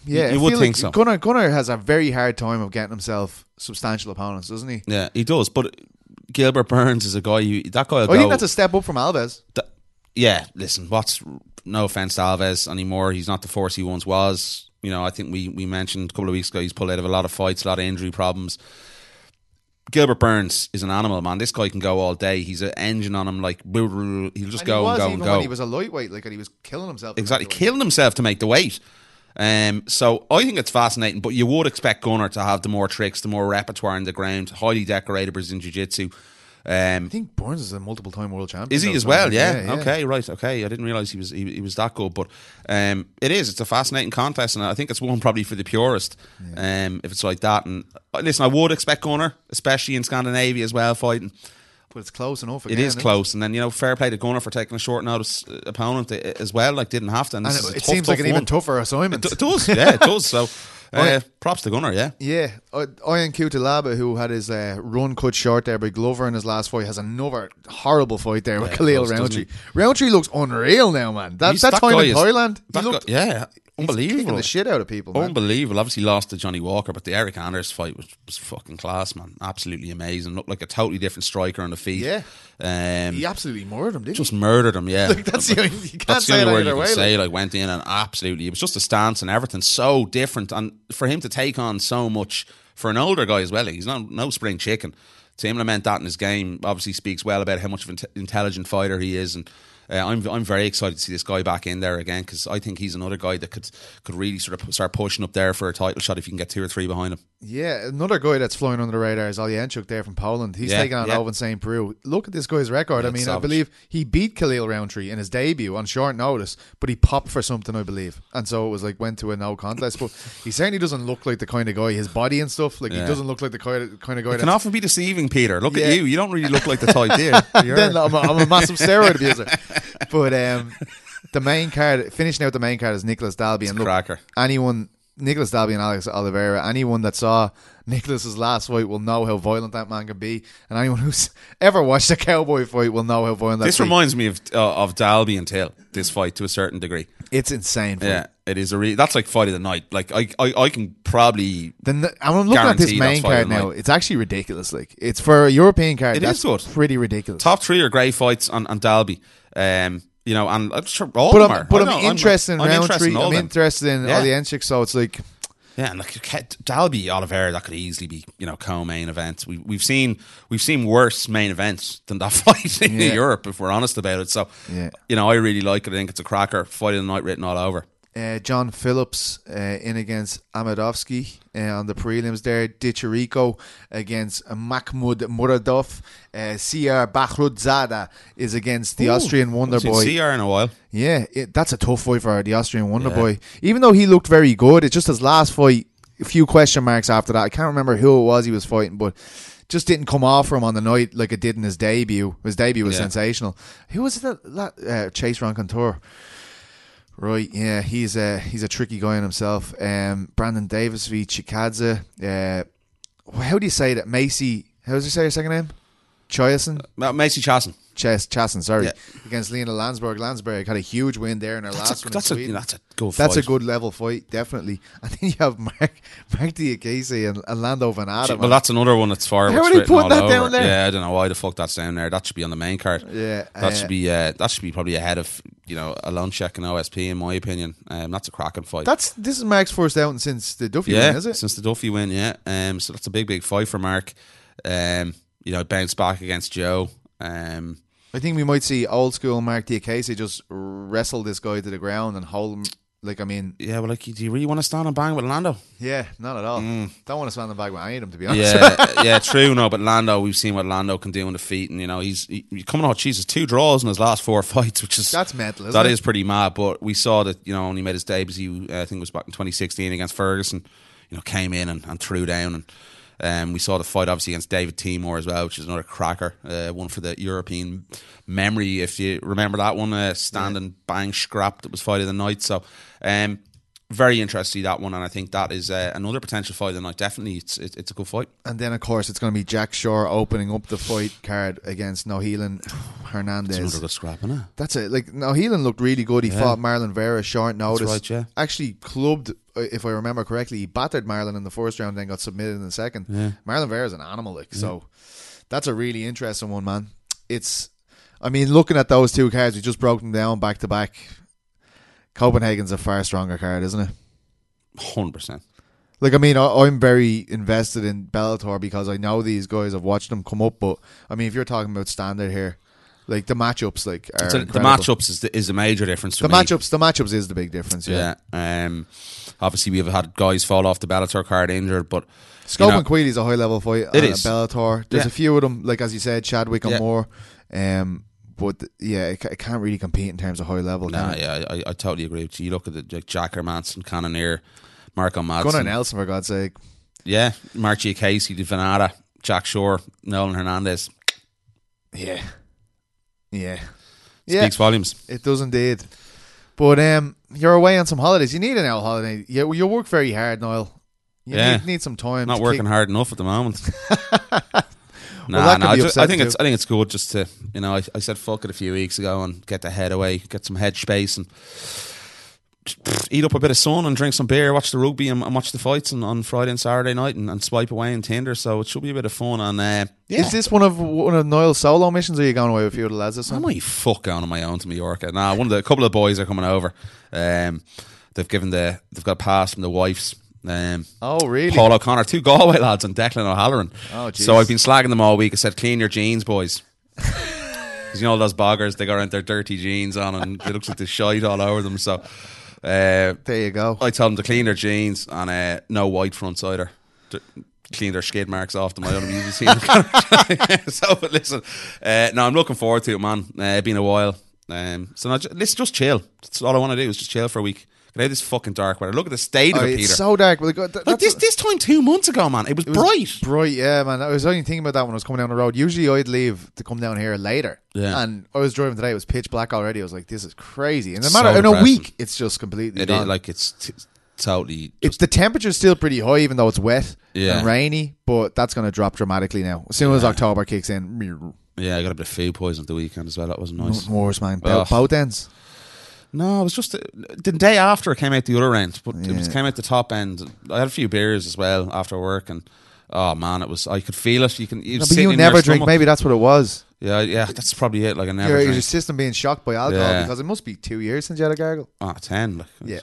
Yeah, you, you I would feel think like so. Gunnar Gunnar has a very hard time of getting himself substantial opponents, doesn't he? Yeah, he does. But Gilbert Burns is a guy. You, that guy. Will I go, think that's a step up from Alves. th- yeah, listen. What's no offense to Alves anymore. He's not the force he once was. You know, I think we we mentioned a couple of weeks ago. He's pulled out of a lot of fights, a lot of injury problems. Gilbert Burns is an animal, man. This guy can go all day. He's an engine on him. Like he'll just And go he was and go even and go. when he was a lightweight, like and he was killing himself. to Exactly, make the weight. killing himself to make the weight. Um, so I think it's fascinating, but you would expect Gunnar to have the more tricks, the more repertoire in the ground, highly decorated Brazilian Jiu-Jitsu. Um, I think Burns is a multiple-time world champion. is he though, as so- well? Yeah. Okay. Right. Okay. I didn't realize he was he, he was that good, but um, it is. It's a fascinating contest, and I think it's one probably for the purist. Um, if it's like that, and uh, listen, I would expect Gunnar, especially in Scandinavia as well, fighting. But it's close enough. It Again, is isn't close, and then you know, fair play to Gunnar for taking a short notice uh, opponent uh, as well. Like didn't have to, and, And this is it, a it tough, seems like tough an even one. tougher assignment. It, it does, yeah, it does. So, uh, props to Gunnar, yeah. Yeah, uh, Ian Cutelaba, who had his uh, run cut short there by Glover in his last fight, has another horrible fight there with Yeah, Khalil he does, Roundtree. doesn't Roundtree looks unreal now, man. That He's- that, that time guy in is- Thailand, he That looked guy- yeah, he's unbelievable. kicking the shit out of people, man. Unbelievable. Obviously lost to Johnny Walker, but the Eric Anders fight was, was fucking class, man. Absolutely amazing. Looked like a totally different striker on the feet. Yeah. Um, He absolutely murdered him, didn't just he? murdered him, yeah. Like, that's the only- you can't That's the say only it word either you can way, say. Like, went in and absolutely, it was just a stance and everything so different. And for him to take on so much, for an older guy as well, like, he's not no spring chicken. To implement that in his game obviously speaks well about how much of an inte- intelligent fighter he is. And uh, I'm I'm very excited to see this guy back in there again, because I think he's another guy that could could really sort of start pushing up there for a title shot if you can get two or three behind him. Yeah, another guy that's flying under the radar is Oljanchuk there from Poland. He's Yeah, taking on yeah. Alvin Saint Peru. Look at this guy's record. Yeah, I mean, it's I savage. believe he beat Khalil Roundtree in his debut on short notice, but he popped for something, I believe. And so it was like, went to a no contest. But he certainly doesn't look like the kind of guy, his body and stuff, like Yeah. he doesn't look like the kind of, kind of guy It can that's... often be deceiving, Peter. Look Yeah. at you. You don't really look like the type, do you? You're- Then I'm a, I'm a massive steroid abuser. But um, the main card, finishing out the main card is Nicholas Dalby. It's And a look, cracker. anyone, Nicholas Dalby and Alex Oliveira, anyone that saw Nicholas's last fight will know how violent that man can be, and anyone who's ever watched a cowboy fight will know how violent that This can be. reminds me of uh, of Dalby and Till, this fight, to a certain degree. It's insane. Fight. Yeah, it is a re- that's like fight of the night. Like I, I, I can probably Then the, I'm looking at this Guaranteed main that's fight card of the now. night. It's actually ridiculous. Like it's for a European card. It that's is good. pretty ridiculous. top three are great fights on, on Dalby. Um, you know, and I'm sure all but of them I'm, are. but I I'm know, interested in I'm interested Roundtree. in all I'm of them. interested in Yeah. Oljanchuk. So it's like, Yeah, and like Dalby, Oliveira, that could easily be, you know, co-main events. We we've seen we've seen worse main events than that fight in Yeah. Europe, if we're honest about it. So, Yeah. you know, I really like it. I think it's a cracker. Fight of the night written all over. Uh, John Phillips uh, in against Amadovsky uh, on the prelims there. Dichirico against uh, Mahmoud Muradov. Uh, Siyar Bahrudzada is against the Ooh, Austrian Wonder I've seen Boy. C R in a while. Yeah, it, that's a tough fight for the Austrian Wonder Yeah. Boy. Even though he looked very good, it's just his last fight, a few question marks after that. I can't remember who it was he was fighting, but just didn't come off for him on the night like it did in his debut. His debut was Yeah. sensational. Who was it? That, uh, Chase Roncontour. Right, yeah, he's a he's a tricky guy in himself. Um, Brandon Davis v Chikadze. Uh, how do you say that? Macy. How does he say your second name? Choyason? Uh, Macy Chasen. Chess Chasen, sorry. Yeah. Against Lena Landsberg. Landsberg had a huge win there in her That's last a, one. that's in a Sweden. that's a good That's fight. a good level fight, definitely. And then you have Mark Mark Diakese and, and Lando Van Adam. Well, that's another one that's far. How are they putting that down there? Yeah, I don't know why the fuck that's down there. That should be on the main card. Yeah, that uh, should be uh, that should be probably ahead of, you know, Alonchek and O S P, in my opinion. Um, that's a cracking fight. That's this is Mark's first outing since the Duffy yeah, win, is it? since the Duffy win, yeah. Um, so that's a big, big fight for Mark. Um, you know, bounce back against Joe. Um, I think we might see old school Mark Diakese just wrestle this guy to the ground and hold him. Like, I mean, yeah, well, like, do you really want to stand and bang with Lando? yeah, not at all. Don't want to stand in the bag with any of them, to be honest. Yeah, yeah, true. No, but Lando, we've seen what Lando can do on the feet, and you know, he's he, he coming out. Jesus, two draws in his last four fights, which is That's mental, isn't that it? is pretty mad. But we saw that, you know, only made his debut. Uh, I think it was back in twenty sixteen against Ferguson. You know, came in and, and threw down, and um, we saw the fight obviously against David Timur as well, which is another cracker. Uh, one for the European memory, if you remember that one, uh, standing bang scrap that was fight of the night. So. Um, very interested to see that one, and I think that is uh, another potential fight of the night. Definitely, it's it, it's a good fight. And then, of course, it's going to be Jack Shore opening up the fight card against Nohelan Hernandez. It's another good scrap, isn't it? That's it. Like, Nohelan looked really good. He Yeah. fought Marlon Vera short notice. That's right, yeah. Actually clubbed, uh, if I remember correctly, he battered Marlon in the first round, then got submitted in the second. Yeah. Marlon Vera's an animal, like, so that's a really interesting one, man. It's, I mean, looking at those two cards, we just broke them down back to back. Copenhagen's a far stronger card, isn't it? one hundred percent. Like, I mean, I, I'm very invested in Bellator because I know these guys. I've watched them come up, but I mean, if you're talking about standard here, like the matchups, like are So the incredible. matchups is the, is a major difference. For The me. matchups, the matchups is the big difference. Yeah, Yeah. Um, obviously, we've had guys fall off the Bellator card injured, but Scope you know, and Queely's a high level fight. It on is. Bellator. There's Yeah. a few of them, like as you said, Chadwick and Yeah. Moore. Um, but yeah, it, ca- it can't really compete in terms of high level. Nah, can it? yeah, I, I totally agree with you. You look at the like Jacker Manson, Cannonier, Marco Madsen. Gunnar Nelson, for God's sake. Yeah, Marcia Casey, Venata, Jack Shore, Nolan Hernandez. Yeah, yeah, Speaks yeah. volumes. It does indeed. But um, you're away on some holidays. You need an L holiday. You, you work very hard, Niall. You Yeah. need, need some time. Not to working kick- hard enough at the moment. Well, Nah, that could nah, I, be just, I think upsetting it's I think it's good just to you know I, I said fuck it a few weeks ago and get the head away, get some head space and eat up a bit of sun and drink some beer, watch the rugby and, and watch the fights on, on Friday and Saturday night and, and swipe away in Tinder. So it should be a bit of fun. And uh, yeah, Is this one of one of Niall's solo missions, or are you going away with a few of the lads this I time? might fuck going on my own to Mallorca. Nah, one of the a couple of boys are coming over. Um, they've given the they've got a pass from the wives. Um, Oh, really? Paul O'Connor, two Galway lads, and Declan O'Halloran. Oh, jeez. So I've been slagging them all week. I said, clean your jeans, boys. Because you know those boggers, they got out their dirty jeans on and it looks like there's shite all over them. So uh, There you go. I tell them to clean their jeans and uh, no white fronts either. To clean their skid marks off them. I don't usually see them. So but listen, uh, no, I'm looking forward to it, man. Uh, it's been a while. Um, so now, ju- let's just chill. That's all I want to do is just chill for a week. Get out of this fucking dark weather. Look at the state Oh, of it, it's Peter. so dark. Like, that- like that's- this this time two months ago, man, it was, it was bright. Bright, yeah, man. I was only thinking about that when I was coming down the road. Usually I'd leave to come down here later. Yeah. And I was driving today, it was pitch black already. I was like, this is crazy. And no It's matter so in a depressing. week, it's just completely It gone. is, like it's t- totally. It's the temperature's still pretty high, even though it's wet Yeah. and rainy. But that's going to drop dramatically now as soon as October kicks in. Yeah, I got a bit of food poison at the weekend as well. That wasn't nice. Nothing worse, man. Ugh. Both both ends. No, it was just uh, the day after it came out the other end, but it was Yeah. came out the top end. I had a few beers as well after work, and oh man, it was. I could feel it. You can. You No, but sit you in never your drink. stomach. Maybe that's what it was. Yeah, yeah, that's probably it. Like I never Your, drink. your system being shocked by alcohol Yeah. because it must be two years since you had a gargle. Oh, ten. Like, Yeah.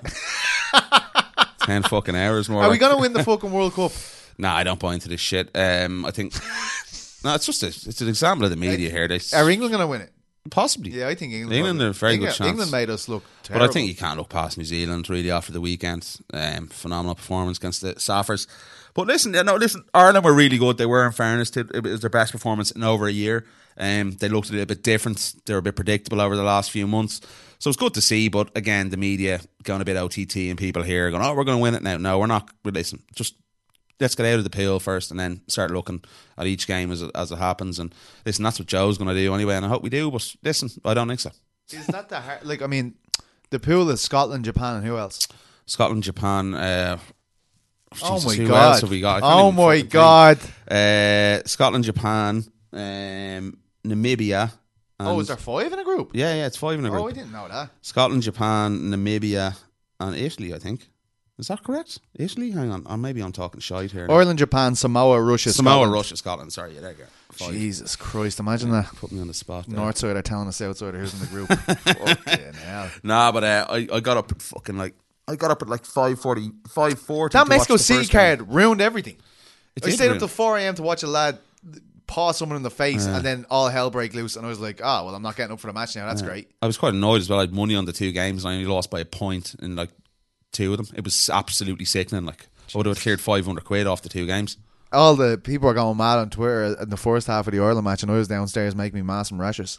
ten fucking hours more. Are we like. going to win the fucking World Cup? Nah, I don't buy into this shit. Um, I think. No, it's just a, it's an example of the media here. They Are England going to win it? possibly. Yeah, I think England. England will. are a very England, good chance. England made us look But terrible. I think you can't look past New Zealand really after the weekend. Um, phenomenal performance against the Saffers. But listen, you know, listen, Ireland were really good. They were, in fairness, to, it was their best performance in over a year. Um, they looked a little bit different. They were a bit predictable over the last few months. So it's good to see. But again, the media going a bit O T T and people here going, oh, we're going to win it now. No, we're not. But listen, just let's get out of the pool first and then start looking at each game as it, as it happens. And listen, that's what Joe's going to do anyway. And I hope we do. But listen, I don't think so. Is that the hard? Like, I mean, the pool is Scotland, Japan, and who else? Scotland, Japan. Uh, Oh Jesus, my who god! else have we got? I can't Oh even my fucking god! think. Uh, Scotland, Japan, um, Namibia. And Oh, is there five in a group? Yeah, yeah, it's five in a group. Oh, I didn't know that. Scotland, Japan, Namibia, and Italy. I think is that correct? Italy. Hang on, or maybe I'm talking shite here. now. Ireland, Japan, Samoa, Russia, Samoa, Scotland. Russia, Scotland. Sorry, yeah, there you go. Five. Jesus Christ! Imagine that. Put me on the spot. There. North side are telling the south side who's in the group. Fucking hell. Nah, but uh, I I got up at fucking like I got up at like five forty, five forty. That Mexico City card ruined everything. It I did stayed ruin- up till four a.m. to watch a lad paw someone in the face, and then all hell break loose. And I was like, "Oh, well, I'm not getting up for the match now. That's great." I was quite annoyed as well. I had money on the two games and I only lost by a point in like two of them. It was absolutely sickening. Like I would have cleared five hundred quid off the two games. All the people are going mad on Twitter in the first half of the Ireland match, and I was downstairs making me mass and rashes.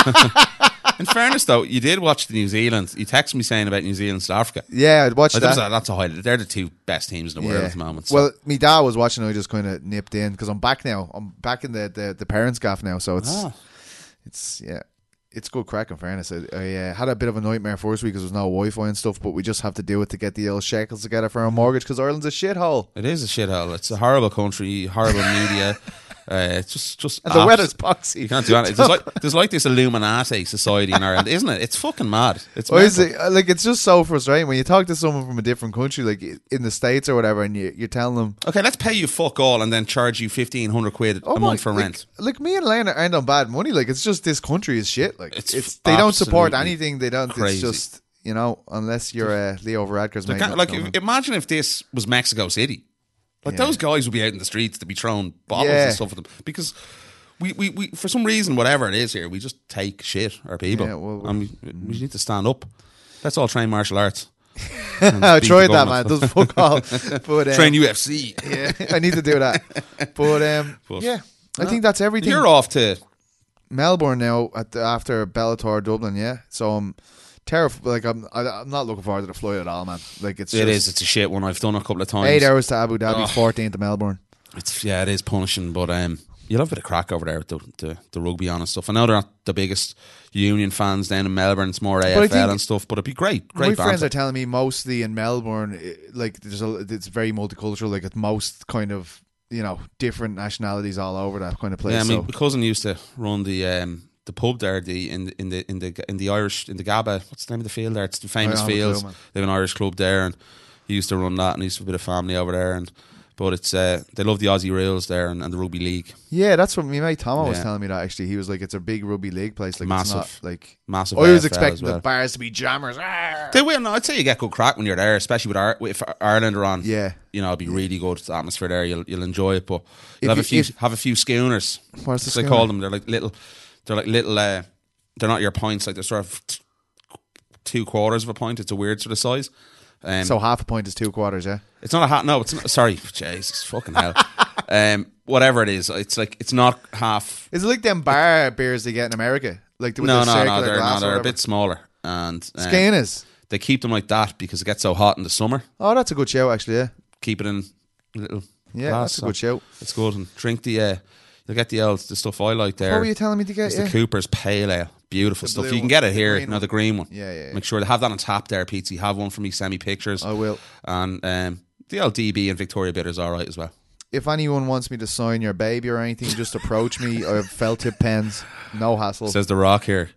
In fairness, though, you did watch the New Zealand. You texted me saying about New Zealand, South Africa. Yeah, I'd watched Like, that. that's, a, that's a highlight. They're the two best teams in the world Yeah. at the moment. So. Well, me dad was watching. I just kind of nipped in because I'm back now. I'm back in the, the, the parents' gaff now, so it's Ah. it's yeah. it's good crack in fairness. I, I uh, had a bit of a nightmare first week because there was no Wi-Fi and stuff, but we just have to do it to get the old shekels together for our mortgage because Ireland's a shithole. It is a shithole. It's a horrible country, horrible media. Uh, it's just, just And the abs- weather's poxy. You can't do anything. There's like, there's like this Illuminati society in Ireland, isn't it? It's fucking mad. It's Or is mental. it, like, it's just so frustrating when you talk to someone from a different country, like in the States or whatever, and you, you're telling them, Okay, let's pay you fuck all and then charge you fifteen hundred quid oh a my- month for like, rent. Like, me and Lane aren't on bad money. Like, it's just this country is shit. Like, It's it's, they don't support absolutely anything. They don't. crazy. It's just, you know, unless you're uh, Leo Varadkar's They mate. can't- like, if, imagine if this was Mexico City. Like, Yeah. those guys would be out in the streets to be throwing bottles Yeah. and stuff at them. Because we, we, we, for some reason, whatever it is here, we just take shit, our people. Yeah, well, and we, we need to stand up. Let's all train martial arts. I beat tried the that, man. government. It doesn't fuck all. But, um, Train U F C. yeah, I need to do that. But, um, But- yeah, I think that's everything. You're off to... Melbourne now at the, after Bellator Dublin, yeah. So I'm terrified. Like I'm, I, I'm not looking forward to the flight at all, man. Like it's It just is. It's a shit one. I've done a couple of times. eight hours to Abu Dhabi, Oh. fourteen to Melbourne. It's yeah, it is punishing, but um, you'll have a bit of crack over there with the, the, the rugby on and stuff. I know they're not the biggest Union fans down in Melbourne. It's more A F L think and stuff, but it'd be great. Great My friends banter. are telling me mostly in Melbourne, it- like there's a, it's very multicultural. Like it's most kind of you know different nationalities all over that kind of place. Yeah, I mean, so my cousin used to run the um, the pub there, the in the in the in the in the Irish in the Gabba. What's the name of the field there? It's the famous I don't have a clue, fields. man. They have an Irish club there, and he used to run that, and he used to have a bit of family over there. And but it's uh, they love the Aussie rules there and, and the rugby league. yeah, that's what my mate Tomo was Yeah. telling me. That actually, he was like, it's a big rugby league place. Like Massive. it's not like Massive. I was A F L expecting as well. the bars to be jammers. Arr! They will. No, I'd say you get good crack when you're there, especially with Ar- if Ireland are on. Yeah. you know, it'll be really good. The atmosphere there, you'll you'll enjoy it. But you'll If have a you- few if- have a few schooners. What's the as they schooner? call them? They're like little. They're like little. Uh, they're not your pints. Like they're sort of t- two quarters of a pint. It's a weird sort of size. Um, So half a point is two quarters. Yeah. it's not a hat. No, it's not. Sorry, Jesus, fucking hell. um, whatever it is, it's like it's not half. Is it like them bar beers they get in America? Like with No, the no, circular no. They're glass no, or they're a whatever? bit smaller, and um, Skegness. they keep them like that because it gets so hot in the summer. Oh, that's a good show, actually. Yeah, Keep it in a little. yeah, glass, that's a so good show. It's good and drink the. Uh, you'll get the old the stuff I like there. What were you telling me to get? It's Yeah. the Cooper's Pale Ale. Beautiful The stuff. blue You can one, get it the here. green You know, one. the green one. Yeah, yeah, yeah. Make sure they have that on tap there, Pete. Have one for me. Send me pictures. I will. And um, the L D B and Victoria Bitter is all right as well. If anyone wants me to sign your baby or anything, just approach me. I have felt tip pens, no hassle. Says The Rock here.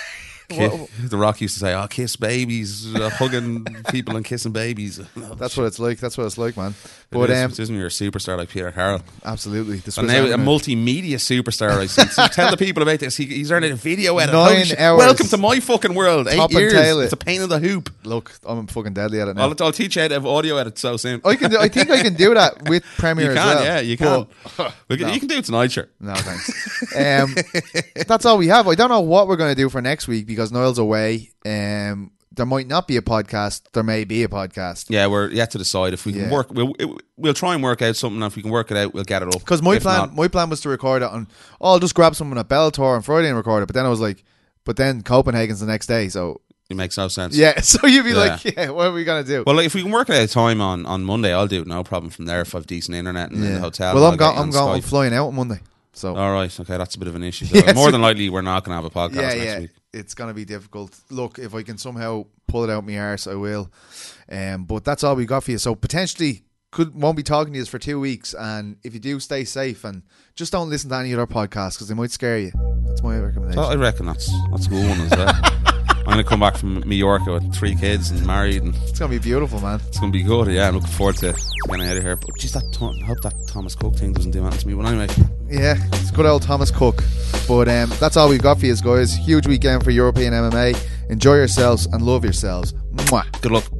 Ki- What- the Rock used to say, "Oh, kiss babies, uh, hugging people and kissing babies." That's what it's like. That's what it's like, man. But But it is, um, it isn't you're a superstar like Peter Carroll. absolutely. The And Swiss now Army a knife. multimedia superstar. I see. So tell the people about this. He, he's earning a video edit. Nine Holy shit. hours. Welcome to my fucking world. Eight Top and years. tail it. It's a pain in the hoop. Look, I'm fucking deadly at it now. I'll, I'll teach you how to have audio edit so soon. I can. Do, I think I can do that with Premiere You as can, well. yeah, you can. But- We can- no. You can do it tonight, sure. No, thanks. um, that's all we have. I don't know what we're going to do for next week because Niall's away. Um, there might not be a podcast. There may be a podcast. Yeah, we're yet to decide if we can Yeah. work. We'll, we'll try and work out something. If we can work it out, we'll get it up. Because my If plan, not- my plan was to record it on. Oh, I'll just grab someone at Bellator on Friday and record it. But then I was like, but then Copenhagen's the next day. So it makes no sense. yeah. So you'd be Yeah. like, yeah, what are we gonna do? Well, like, if we can work it out time on, on Monday, I'll do it. No problem from there. If I've decent internet and in yeah. the hotel. Well, I'll I'm get going. you I'm on going. I'm Skype. flying out on Monday. So All right. Okay, that's a bit of an issue. Yeah, More so- than likely, we're not going to have a podcast yeah, next yeah, week. it's gonna be difficult. Look, if I can somehow pull it out my arse, I will. Um, but that's all we got for you. So potentially could won't be talking to you for two weeks. And if you do, stay safe and just don't listen to any other podcasts because they might scare you. That's my recommendation. So I reckon that's that's a good one as well. I'm going to come back from Mallorca with three kids and married, and It's gonna be beautiful, man. it's going to be good. Yeah, I'm looking forward to getting out of here. But geez, that Tom, I hope that Thomas Cook thing doesn't do anything to me. But anyway, Yeah, it's good old Thomas Cook. But um, that's all we've got for you guys. Huge weekend for European M M A. Enjoy yourselves and love yourselves. Mwah. good luck.